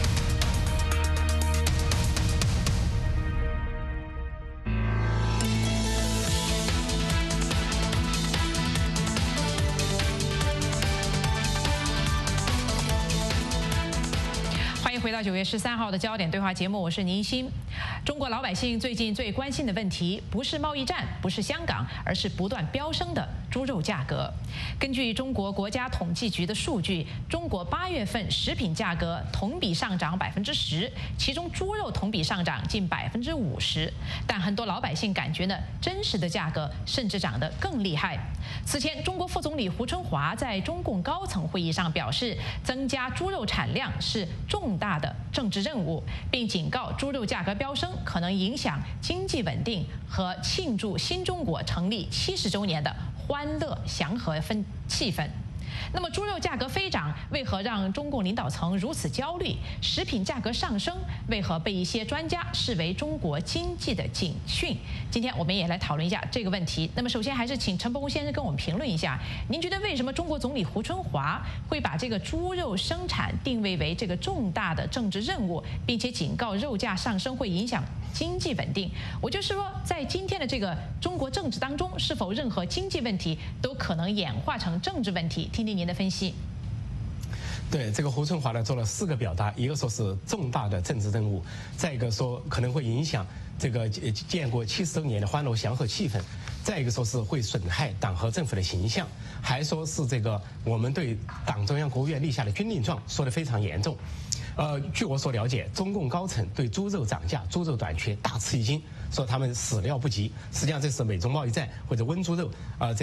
回到9月13号的焦点对话节目，我是宁欣。中国老百姓最近最关心的问题不是贸易战，不是香港，而是不断飙升的猪肉价格。根据中国国家统计局的数据，中国8月份食品价格同比上涨10%，其中猪肉同比上涨近50%。但很多老百姓感觉呢，真实的价格甚至涨得更厉害。此前，中国副总理胡春华在中共高层会议上表示，增加猪肉产量是重大的政治任务，并警告猪肉价格飙升可能影响经济稳定和庆祝新中国成立70周年的欢乐祥和气氛。 那么猪肉价格飞涨，为何让中共领导层如此焦虑？食品价格上升，为何被一些专家视为中国经济的警讯？今天我们也来讨论一下这个问题。那么首先还是请陈伯公先生跟我们评论一下，您觉得为什么中国总理胡春华会把这个猪肉生产定位为这个重大的政治任务，并且警告肉价上升会影响经济稳定？我就是说，在今天的这个中国政治当中，是否任何经济问题都可能演化成政治问题？听听您的分析。 对，这个胡春华呢做了4个表达，一个说是重大的政治任务，再一个说可能会影响这个建国70周年的欢乐祥和气氛，再一个说是会损害党和政府的形象，还说是这个我们对党中央国务院立下的军令状说得非常严重。据我所了解，中共高层对猪肉涨价、猪肉短缺大吃一惊，说他们始料不及。实际上这是美中贸易战或者温猪肉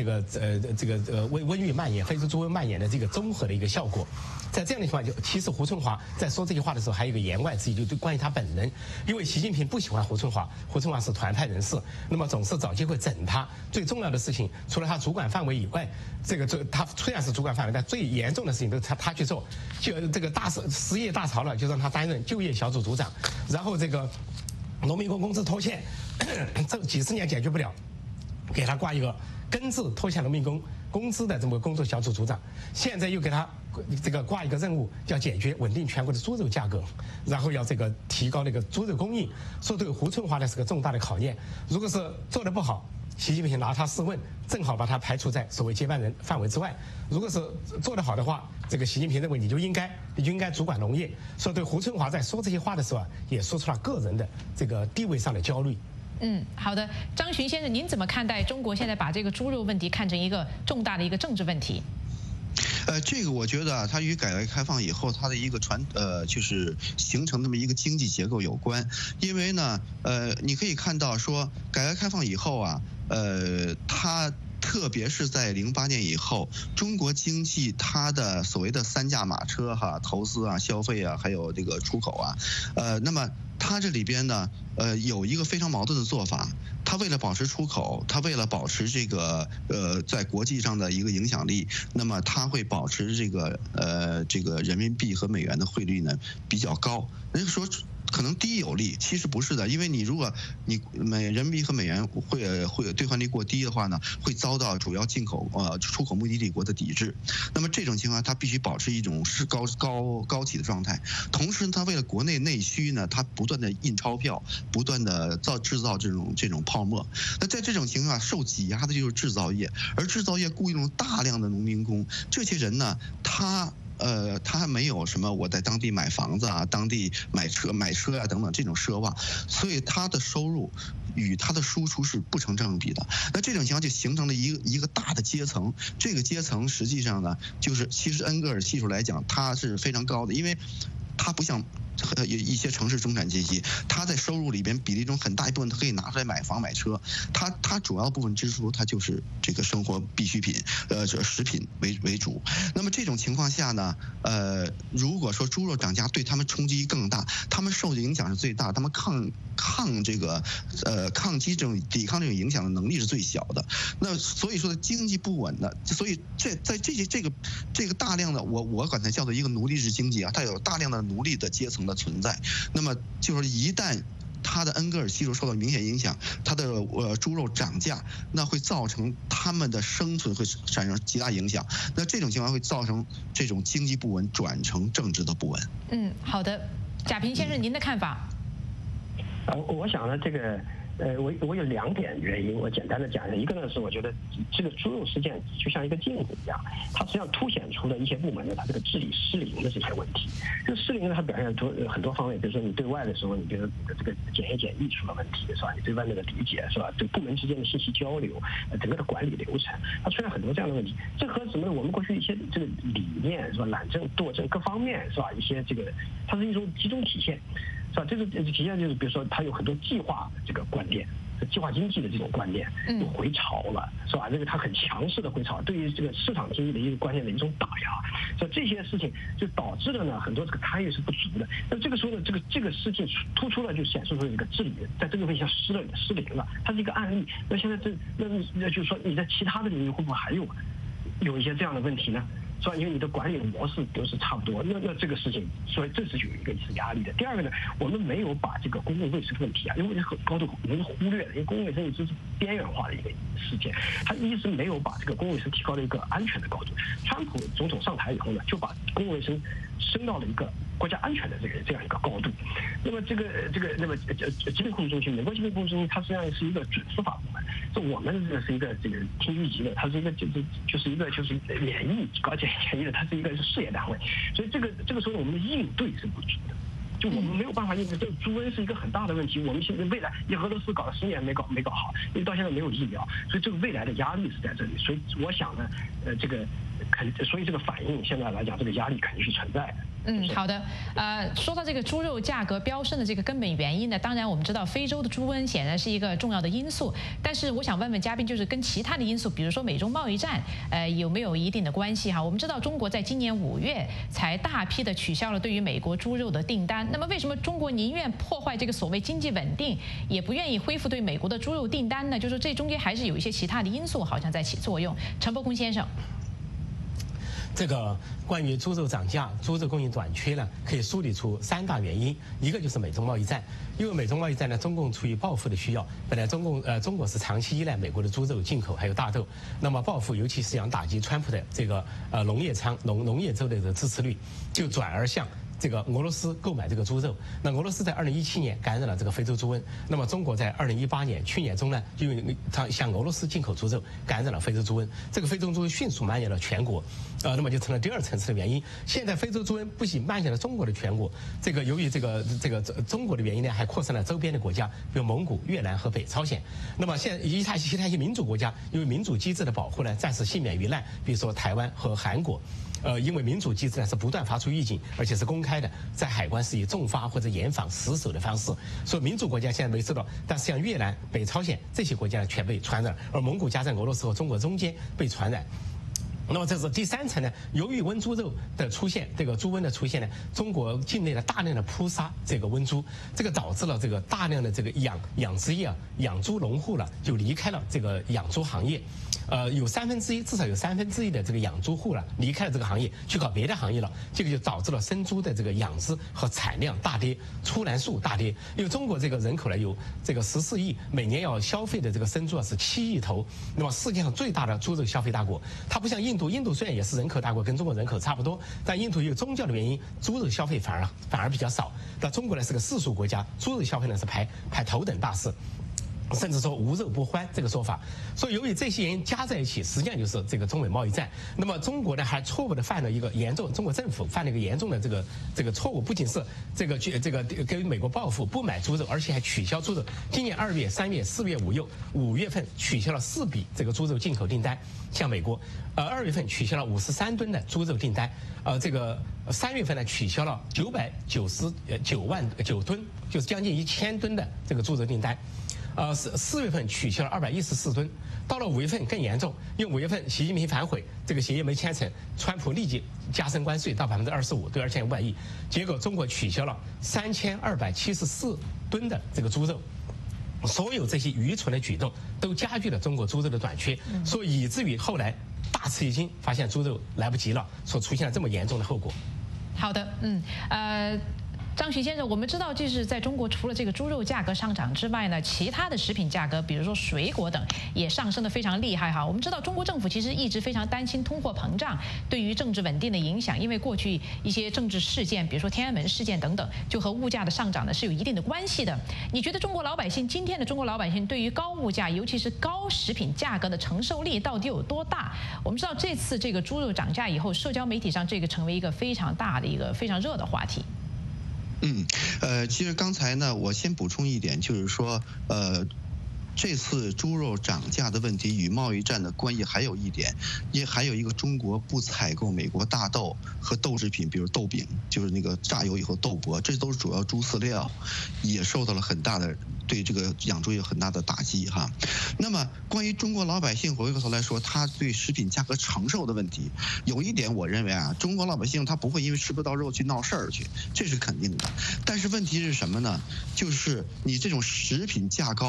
瘟疫蔓延、非洲猪瘟蔓延的这个综合的一个效果。在这样的情况下，其实胡春华在说这句话的时候还有一个言外之意，就关于他本人，因为习近平不喜欢胡春华，胡春华是团派人士，那么总是找机会整他。最重要的事情，除了他主管范围以外，他虽然是主管范围，但最严重的事情都是他去做。就这个失业大潮了，就让他担任就业小组组长，然后这个农民工工资拖欠，这几十年解决不了，给他挂一个根治拖欠农民工工资的这么个工作小组组长，现在又给他这个挂一个任务，叫解决稳定全国的猪肉价格，然后要这个提高那个猪肉供应，说对胡春华呢是个重大的考验。如果是做得不好，习近平拿他试问，正好把他排除在所谓接班人范围之外。如果是做得好的话，这个习近平认为你就应该主管农业。说对胡春华在说这些话的时候也说出了个人的这个地位上的焦虑。 好的，张巡先生，您怎么看待中国现在把这个猪肉问题看成一个重大的一个政治问题？ 这个我觉得它与改革开放以后它的一个就是形成这么一个经济结构有关。因为呢，你可以看到说，改革开放以后啊，它特别是在08年以后，中国经济它的所谓的3驾马车哈，投资啊、消费啊，还有这个出口啊，那么它这里边呢，有一个非常矛盾的做法。它为了保持出口，它为了保持这个在国际上的一个影响力，那么它会保持这个人民币和美元的汇率呢比较高。人家说可能低有利，其实不是的，因为你如果人民币和美元会兑换率过低的话呢，会遭到主要出口目的地国的抵制。那么这种情况，它必须保持一种高企的状态。同时，它为了国内内需呢，它不断的印钞票，不断的制造这种泡沫。那在这种情况下，受挤压的就是制造业，而制造业雇佣了大量的农民工，这些人呢，他没有什么我在当地买房子啊，当地买车啊等等这种奢望，所以他的收入与他的输出是不成正比的。那这种情况就形成了一个大的阶层，这个阶层实际上呢，就是其实恩格尔系数来讲，它是非常高的，因为它不像一些城市中产阶级，他在收入里边比例中很大一部分他可以拿出来买房买车，他主要部分支出他就是这个生活必需品，食品为主。那么这种情况下呢，如果说猪肉涨价对他们冲击更大，他们受的影响是最大，他们抵抗这种影响的能力是最小的。那所以说经济不稳的，所以在这个大量的我管它叫做一个奴隶制经济啊，它有大量的奴隶的阶层的存在。那么就是一旦它的恩格尔系数受到明显影响，它的猪肉涨价，那会造成他们的生存会产生极大影响。那这种情况会造成这种经济不稳转成政治的不稳。 好的，贾平先生，您的看法？ 我想呢，这个我有2点原因，我简单的讲一下。一个呢是我觉得这个猪肉事件就像一个镜子一样，它实际上凸显出了一些部门的它这个治理失灵的这些问题。这个失灵呢，它表现出很多方面，比如说你对外的时候，你比如说你的这个检验检疫出了问题，是吧？你对外那个理解，是吧？对部门之间的信息交流，整个的管理流程，它出现很多这样的问题。这和什么呢？我们过去一些这个理念，是吧？懒政惰政各方面，是吧？一些这个它是一种集中体现。是吧？这个体现就是，比如说，它有很多计划这个观念，计划经济的这种观念又回潮了，是吧？这个它很强势的回潮，对于这个市场经济的一个观念的一种打压，所以这些事情就导致了呢很多这个参与是不足的。那这个时候呢，这个事情突出了，就显示出这个治理在这个问题上失灵了，它是一个案例。那现在那就是说，你在其他的领域会不会还有一些这样的问题呢？ 是吧？因为你的管理模式都是差不多，那这个事情，所以这是有一个是压力的。第二个呢，我们没有把这个公共卫生问题啊，因为很高度我们忽略了，因为公共卫生一直是边缘化的一个事件，他一直没有把这个公共卫生提高到一个安全的高度。川普总统上台以后呢，就把公共卫生升到了一个国家安全的这样一个高度。那么那么疾病控制中心，美国疾病控制中心它实际上是一个准司法部门，这我们这个是一个厅级级的，它是一个就是免疫搞检疫的，它是一个事业单位，所以这个时候我们的应对是不足的。就我们没有办法应对，这个猪瘟是一个很大的问题。我们现在未来，俄罗斯搞了10年没搞好，因为到现在没有疫苗，所以这个未来的压力是在这里。所以我想呢，所以这个反应现在来讲，这个压力肯定是存在的。 好的。说到这个猪肉价格飙升的这个根本原因呢，当然我们知道非洲的猪瘟显然是一个重要的因素，但是我想问问嘉宾，就是跟其他的因素，比如说美中贸易战，有没有一定的关系哈？我们知道中国在今年5月才大批的取消了对于美国猪肉的订单，那么为什么中国宁愿破坏这个所谓经济稳定，也不愿意恢复对美国的猪肉订单呢？就是这中间还是有一些其他的因素好像在起作用。陈伯公先生。 这个关于猪肉涨价、猪肉供应短缺呢，可以梳理出3大原因。一个就是美中贸易战，因为美中贸易战呢，中共出于报复的需要，本来中国是长期依赖美国的猪肉进口还有大豆，那么报复尤其是想打击川普的这个农业州的这个支持率，就转而向这个俄罗斯购买这个猪肉。那俄罗斯在2017年感染了这个非洲猪瘟，那么中国在2018年去年中呢，因为它向俄罗斯进口猪肉，感染了非洲猪瘟，这个非洲猪瘟迅速蔓延了全国，那么就成了第2层次的原因。现在非洲猪瘟不仅蔓延了中国的全国，这个由于这个中国的原因呢，还扩散了周边的国家，比如蒙古、越南和北朝鲜。那么现在其他一些民主国家，因为民主机制的保护呢，暂时幸免于难，比如说台湾和韩国。因为民主机制呢是不断发出预警，而且是公开的，在海关是以重罚或者严防死守的方式，所以民主国家现在没受到，但是像越南、北朝鲜这些国家呢全被传染，而蒙古夹在俄罗斯和中国中间被传染。那么这是第3层呢，由于瘟猪肉的出现，这个猪瘟的出现呢，中国境内的大量的扑杀这个瘟猪，这个导致了这个大量的这个养殖业养猪农户了就离开了这个养猪行业，有至少有1/3的这个养猪户了离开了这个行业去搞别的行业了，这个就导致了生猪的这个养殖和产量大跌，出栏数大跌。因为中国这个人口呢有这个14亿，每年要消费的这个生猪是7亿头，那么世界上最大的猪肉消费大国，它不像印度虽然也是人口大国，跟中国人口差不多，但印度有宗教的原因，猪肉消费反而比较少。那中国呢是个世俗国家，猪肉消费呢是排头等大事。甚至说无肉不欢这个说法，所以由于这些原因加在一起，实际上就是这个中美贸易战。那么中国呢还错误的犯了一个严重，中国政府犯了一个严重的这个错误，不仅是这个给美国报复不买猪肉，而且还取消猪肉。今年2月、3月、4月、5月份取消了4笔这个猪肉进口订单，向美国。2月份取消了53吨的猪肉订单，这个3月份呢取消了999吨，就是将近1000吨的这个猪肉订单。4月份取消了214吨，到了5月份更严重，因为5月份习近平反悔，这个协议没签成，川普立即加征关税到25%，对2500亿，结果中国取消了3274吨的这个猪肉。所有这些愚蠢的举动都加剧了中国猪肉的短缺，所以以至于后来大吃一惊，发现猪肉来不及了，所出现了这么严重的后果。 好的，张徐先生，我们知道，就是在中国，除了这个猪肉价格上涨之外呢，其他的食品价格，比如说水果等，也上升得非常厉害哈。我们知道，中国政府其实一直非常担心通货膨胀对于政治稳定的影响，因为过去一些政治事件，比如说天安门事件等等，就和物价的上涨呢是有一定的关系的。你觉得今天的中国老百姓对于高物价，尤其是高食品价格的承受力到底有多大？我们知道，这次这个猪肉涨价以后，社交媒体上这个成为一个非常大的一个非常热的话题。 其实刚才呢，我先补充一点，就是说，这次猪肉涨价的问题与贸易战的关系还有一点，也还有一个中国不采购美国大豆和豆制品，比如豆饼，就是那个榨油以后豆粕，这都是主要猪饲料，也受到了很大的对这个养猪有很大的打击哈。那么关于中国老百姓回过头来说，他对食品价格承受的问题，有一点我认为啊，中国老百姓他不会因为吃不到肉去闹事儿去，这是肯定的。但是问题是什么呢？就是你这种食品价高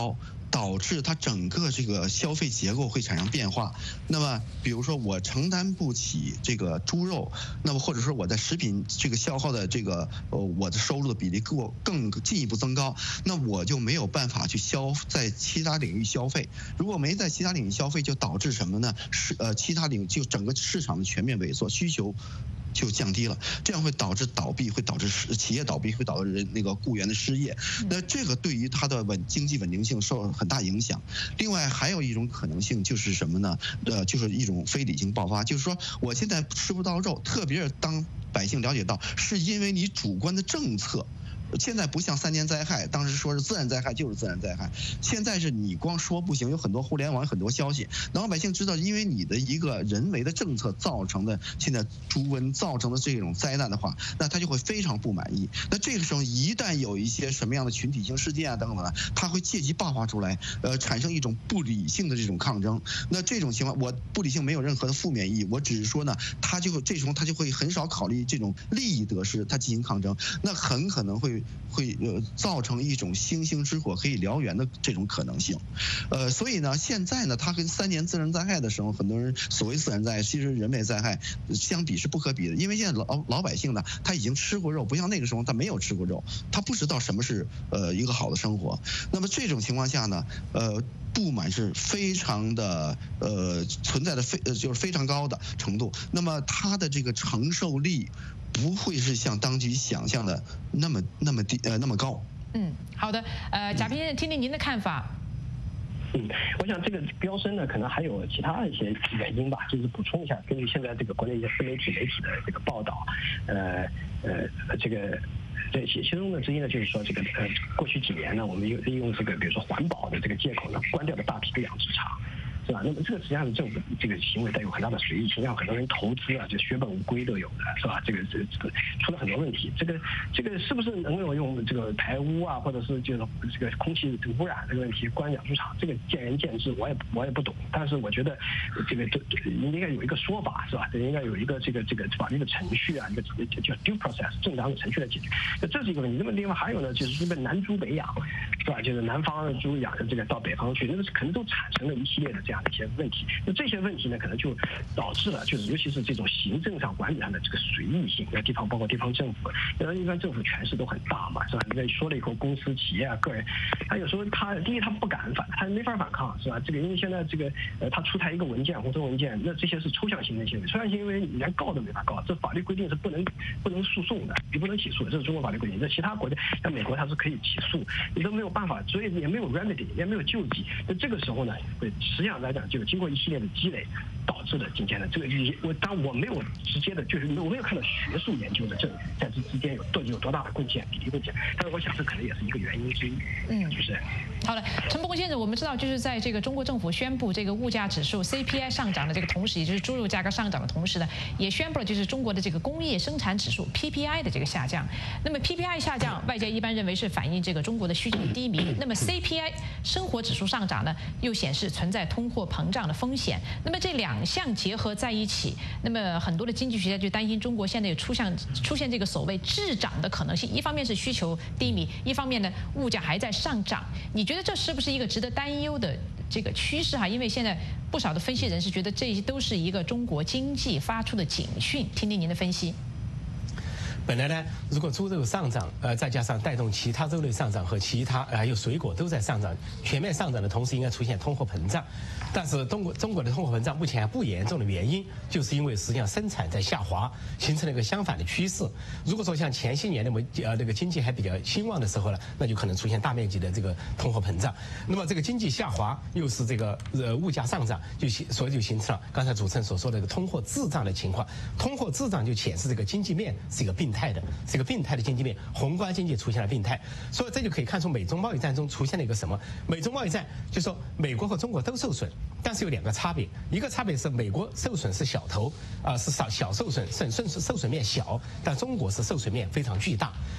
导致它整个这个消费结构会产生变化。那么，比如说我承担不起这个猪肉，那么或者说我在食品这个消耗的这个我的收入的比例更进一步增高，那我就没有办法去在其他领域消费。如果没在其他领域消费，就导致什么呢？其他领域就整个市场的全面萎缩，需求就降低了，这样会导致倒闭，会导致企业倒闭，会导致雇员的失业。那这个对于它的经济稳定性受很大影响。另外还有一种可能性就是什么呢？就是一种非理性爆发，就是说我现在吃不到肉，特别是当百姓了解到是因为你主观的政策。现在不像3年灾害，当时说是自然灾害就是自然灾害，现在是你光说不行，有很多互联网很多消息，老百姓知道，因为你的一个人为的政策造成的现在猪瘟造成的这种灾难的话，那他就会非常不满意。那这个时候一旦有一些什么样的群体性事件啊等等的，他会借机爆发出来，产生一种不理性的这种抗争。那这种情况，我不理性没有任何的负面意义，我只是说呢，这时候他就会很少考虑这种利益得失，他进行抗争，那很可能会造成一种星星之火可以燎原的这种可能性。所以呢，现在呢，它跟3年自然灾害的时候，很多人所谓自然灾害，其实人为灾害相比是不可比的。因为现在老百姓呢，他已经吃过肉，不像那个时候他没有吃过肉，他不知道什么是一个好的生活。那么这种情况下呢，不满是非常的存在的就是非常高的程度。那么它的这个承受力不会是像当局想象的那么低那么高。 好的，贾斌先生，听听您的看法。 我想这个飙升呢，可能还有其他一些原因吧。就是补充一下，根据现在这个国内一些自媒体的这个报道，其中的之一呢，就是说过去几年呢，我们利用这个比如说环保的这个借口呢，关掉了大批的养殖场。是吧？那么这个实际上是政府这个行为带有很大的随意性，让很多人投资啊，就血本无归都有的，是吧？这个出了很多问题。这个是不是能够用这个排污啊，或者是就是这个空气污染这个问题关养殖场？这个见仁见智，我也不懂。但是我觉得这个应该有一个说法，是吧？这应该有一个这个法律的程序啊，一个叫 due process 正当的程序来解决。这是一个问题。那么另外还有呢，就是日本南猪北养，是吧？就是南方的猪养的这个到北方去，那个可能都产生了一系列的这样的一些问题。那这些问题呢，可能就导致了，就是尤其是这种行政上管理上的这个随意性。那地方包括地方政府，一般政府权势都很大嘛，是吧？你说了以后，公司、企业啊、个人，他有时候第一他不敢反，他没法反抗，是吧？因为现在他出台一个文件，红色文件，那这些是抽象行为，抽象行为你连告都没法告，这法律规定是不能诉讼的，你不能起诉的，这是中国法律规定。在其他国家，像美国它是可以起诉，你都没有办法，所以也没有 remedy， 也没有救济。那这个时候呢，实际上来讲，就经过一系列的积累，导致了今天的这个我没有直接的，就是我没有看到学术研究的证据在这之间到底有多大的比例贡献，但是我想这可能也是一个原因之一。就是。 好了，陈伯公先生，我们知道就是在这个中国政府宣布这个物价指数 CPI 上涨的这个同时，也就是猪肉价格上涨的同时呢，也宣布了就是中国的这个工业生产指数 PPI 的这个下降。那么 PPI 下降，外界一般认为是反映这个中国的需求低迷。那么 CPI 生活指数上涨呢，又显示存在通货膨胀的风险。那么这两项结合在一起，那么很多的经济学家就担心中国现在有出现这个所谓滞涨的可能性。一方面是需求低迷，一方面呢物价还在上涨。你觉得这是不是一个值得担忧的这个趋势哈？因为现在不少的分析人士觉得这都是一个中国经济发出的警讯，听听您的分析。 本来呢，如果猪肉上涨，再加上带动其他肉类上涨和其他还有水果都在上涨，全面上涨的同时，应该出现通货膨胀。但是中国的通货膨胀目前还不严重的原因，就是因为实际上生产在下滑，形成了一个相反的趋势。如果说像前些年那个经济还比较兴旺的时候呢，那就可能出现大面积的这个通货膨胀。那么这个经济下滑又是这个物价上涨，所以就形成了刚才主持人所说的这个通货滞胀的情况。通货滞胀就显示这个经济面是一个病态的，是一个病态的经济面，宏观经济出现了病态。所以这就可以看出美中贸易战中出现了一个什么？美中贸易战就是说美国和中国都受损。但是有两个差别，一个差别是美国受损是小头是小受损，受损面小，但中国是受损面非常巨大。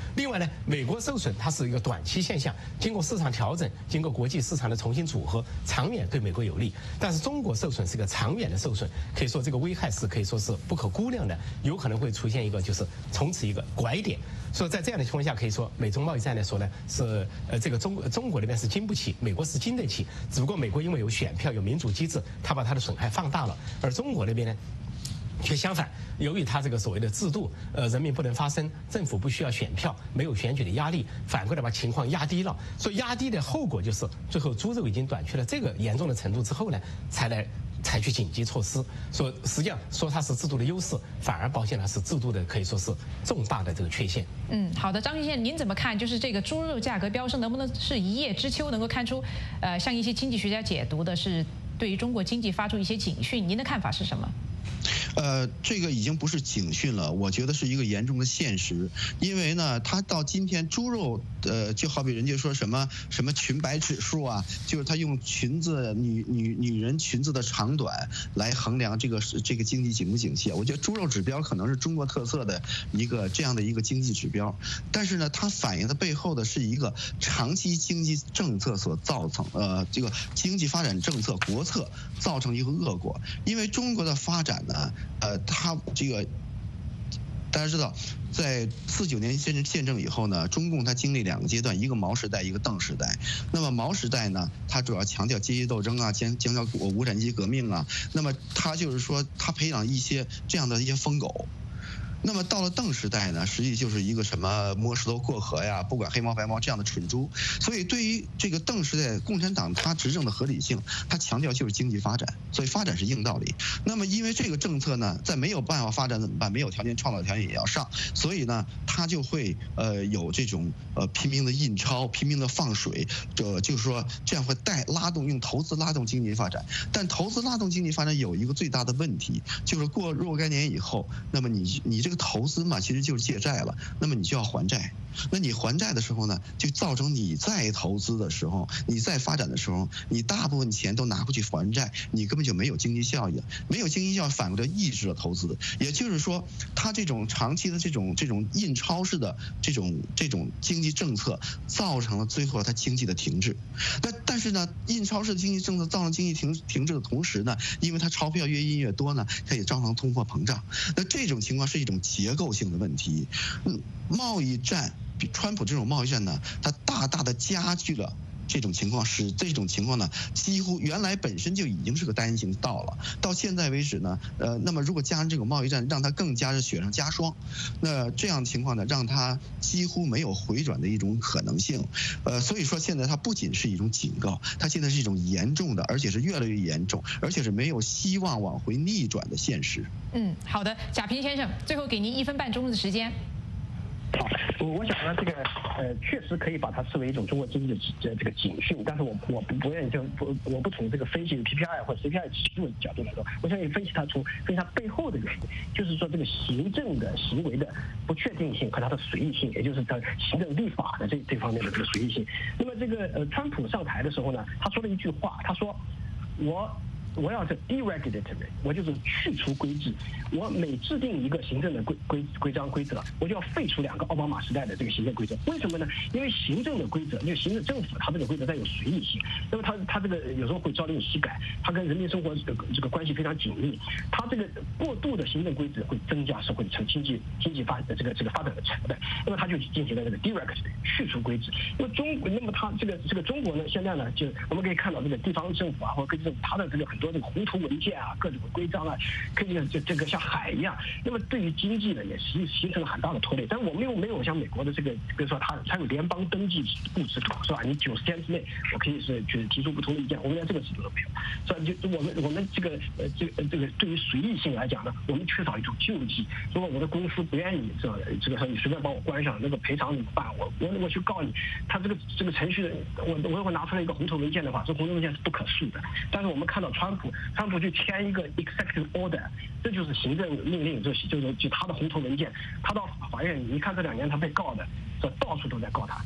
另外呢，美国受损它是一个短期现象，经过市场调整，经过国际市场的重新组合，长远对美国有利。但是中国受损是个长远的受损，可以说这个危害是可以说是不可估量的，有可能会出现一个就是从此一个拐点。所以在这样的情况下，可以说美中贸易战来说呢，是这个中国那边是经不起，美国是经得起，只不过美国因为有选票有民主机制，它把它的损害放大了，而中国那边呢却相反，由于它这个所谓的制度，人民不能发声，政府不需要选票，没有选举的压力，反过来把情况压低了。所以压低的后果就是最后猪肉已经短缺了这个严重的程度之后呢，才来采取紧急措施。说实际上说它是制度的优势，反而表现了是制度的可以说是重大的这个缺陷。 好的，张先生，您怎么看？就是这个猪肉价格飙升，能不能是一叶知秋，能够看出，像一些经济学家解读的是对于中国经济发出一些警讯？您的看法是什么？ 这个已经不是警讯了，我觉得是一个严重的现实。因为呢，它到今天猪肉，就好比人家说什么裙摆指数啊，就是他用裙子女人裙子的长短来衡量这个经济景不景气。我觉得猪肉指标可能是中国特色的这样的一个经济指标，但是呢，它反映的背后的是一个长期经济政策所造成这个经济发展政策国策造成一个恶果。因为中国的发展呢，它这个大家知道，在49年宪政以后呢，中共它经历2个阶段，一个毛时代，一个邓时代。那么毛时代呢，它主要强调阶级斗争啊，强调无产阶级革命啊。那么它就是说，它培养一些这样的一些疯狗。那么到了邓时代呢，实际就是一个什么摸石头过河呀，不管黑猫白猫这样的蠢猪。所以对于这个邓时代共产党它执政的合理性，它强调就是经济发展，所以发展是硬道理。那么因为这个政策呢，在没有办法发展怎么办？没有条件创造条件也要上，所以呢，它就会有这种拼命的印钞、拼命的放水，就是说这样会拉动用投资拉动经济发展。但投资拉动经济发展有一个最大的问题，就是过若干年以后，那么你这个投资嘛，其实就是借债了，那么你就要还债。那你还债的时候呢，就造成你再投资的时候，你再发展的时候，你大部分钱都拿回去还债，你根本就没有经济效益了。没有经济效益，反过来抑制了投资。也就是说，它这种长期的这种印钞式的这种经济政策，造成了最后它经济的停滞。但是呢，印钞式的经济政策造成经济停滞的同时呢，因为它钞票越印越多呢，它也造成通货膨胀。那这种情况是一种结构性的问题。贸易战，川普这种贸易战呢，它大大的加剧了这种情况，使这种情况呢，几乎原来本身就已经是个单行道了。到现在为止呢，那么如果加上这种贸易战，让它更加是雪上加霜，那这样情况呢，让它几乎没有回转的一种可能性。所以说现在它不仅是一种警告，它现在是一种严重的，而且是越来越严重，而且是没有希望往回逆转的现实。 好的，贾平先生，最后给您1分半钟的时间。 好，我想呢，这个确实可以把它视为一种中国经济的这个警讯，但是我不愿意我不从这个分析 PPI 或者 CPI 指数的角度来说，我想分析它背后的原因，就是说这个行政的行为的不确定性和它的随意性，也就是它行政立法的这方面的这个随意性。那么这个川普上台的时候呢，他说了一句话，他说我要是 deregulatory， 我就是去除规制。我每制定一个行政的规章规则，我就要废除2个奥巴马时代的这个行政规则。为什么呢？因为行政的规则，就行政政府它这个规则带有随意性，那么它这个有时候会朝令夕改，它跟人民生活这个关系非常紧密。它这个过度的行政规则会增加社会的经济发展的成本。那么它就进行了这个 deregulatory 去除规制。那么它这个中国呢，现在呢，就我们可以看到这个地方政府啊，或者各地政府，它的这个很多这个宏图文件啊，各种规章啊，可以这个像海一样。那么对于经济呢，也形成了很大的拖累。但是我们又没有像美国的这个，比如说它有联邦登记布制度，是吧？你90天之内，我可以是去提出不同的意见，我们连这个制度都没有。所以就我们这个对于随意性来讲呢，我们缺少一种救济。如果我的公司不愿意这个说你随便把我关上，那个赔偿怎么办？我去告你，他这个程序，我如果拿出来一个红头文件的话，这红头文件是不可诉的。但是我们看到川普去签一个 executive order， 这就是行政命令，就他的红头文件，他到法院，你看这2年他被告的，到处都在告他，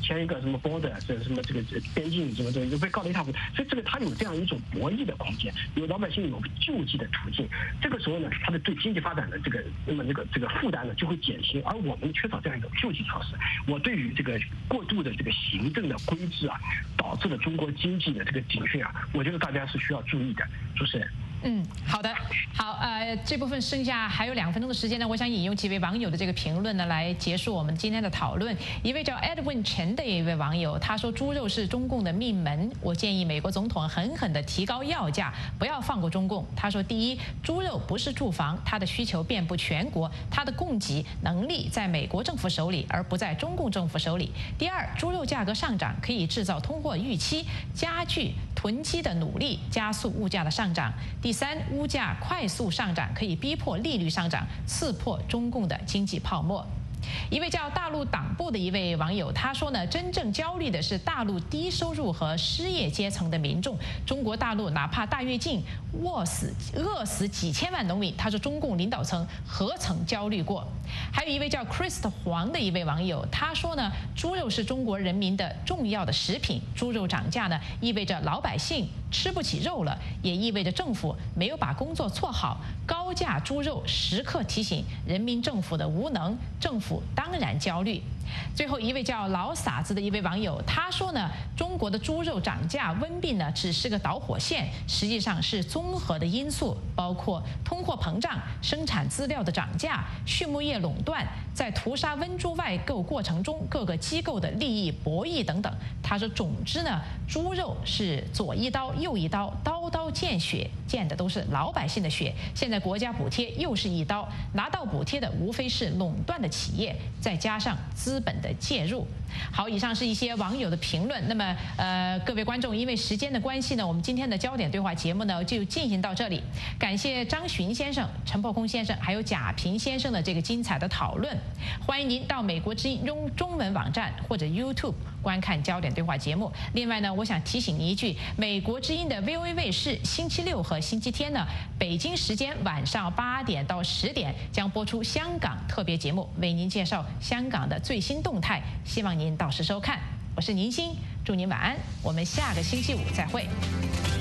签一个什么 border 什么这个边境什么东西就被告得一塌糊涂。所以这个它有这样一种博弈的空间，有老百姓有救济的途径。这个时候呢，它的对经济发展的那么这个负担呢就会减轻，而我们缺少这样一种救济措施。我对于这个过度的这个行政的规制啊，导致了中国经济的这个警讯啊，我觉得大家是需要注意的。主持人。 好的，好，这部分剩下还有2分钟的时间呢，我想引用几位网友的这个评论呢，来结束我们今天的讨论。一位叫 Edwin 陈的一位网友，他说猪肉是中共的命门，我建议美国总统狠狠地提高药价，不要放过中共。他说，第一，猪肉不是住房，它的需求遍布全国，它的供给能力在美国政府手里，而不在中共政府手里。第二，猪肉价格上涨可以制造通货预期，加剧囤积的努力，加速物价的上涨。第三，物价快速上涨可以逼迫利率上涨，刺破中共的经济泡沫。一位叫大陆党部的一位网友，他说呢，真正焦虑的是大陆低收入和失业阶层的民众。中国大陆哪怕大跃进饿死几千万农民，他说中共领导层何曾焦虑过？还有一位叫 Chris 黄的一位网友，他说呢，猪肉是中国人民的重要的食品，猪肉涨价呢，意味着老百姓吃不起肉了，也意味着政府没有把工作做好。高价猪肉时刻提醒人民政府的无能，政府当然焦虑。最后一位叫老傻子的一位网友，他说呢，中国的猪肉涨价、瘟病呢只是个导火线，实际上是综合的因素，包括通货膨胀、生产资料的涨价、畜牧业垄断，在屠杀瘟猪外购过程中各个机构的利益博弈等等。他说，总之呢，猪肉是左一刀右一刀，刀刀见血，见的都是老百姓的血。现在国家补贴又是一刀，拿到补贴的无非是垄断的企业，再加上资本的介入。好，以上是一些网友的评论。那么各位观众，因为时间的关系呢，我们今天的焦点对话节目呢就进行到这里。感谢张巡先生、陈破空先生还有贾平先生的这个精彩的讨论。欢迎您到美国之音中文网站或者 YouTube 观看焦点对话节目。另外呢，我想提醒您一句，美国之音的 VOA 卫视星期六和星期天呢，北京时间晚上8点到10点将播出香港特别节目，为您介绍香港的最新动态，希望您到时收看。我是宁鑫，祝您晚安，我们下个星期五再会。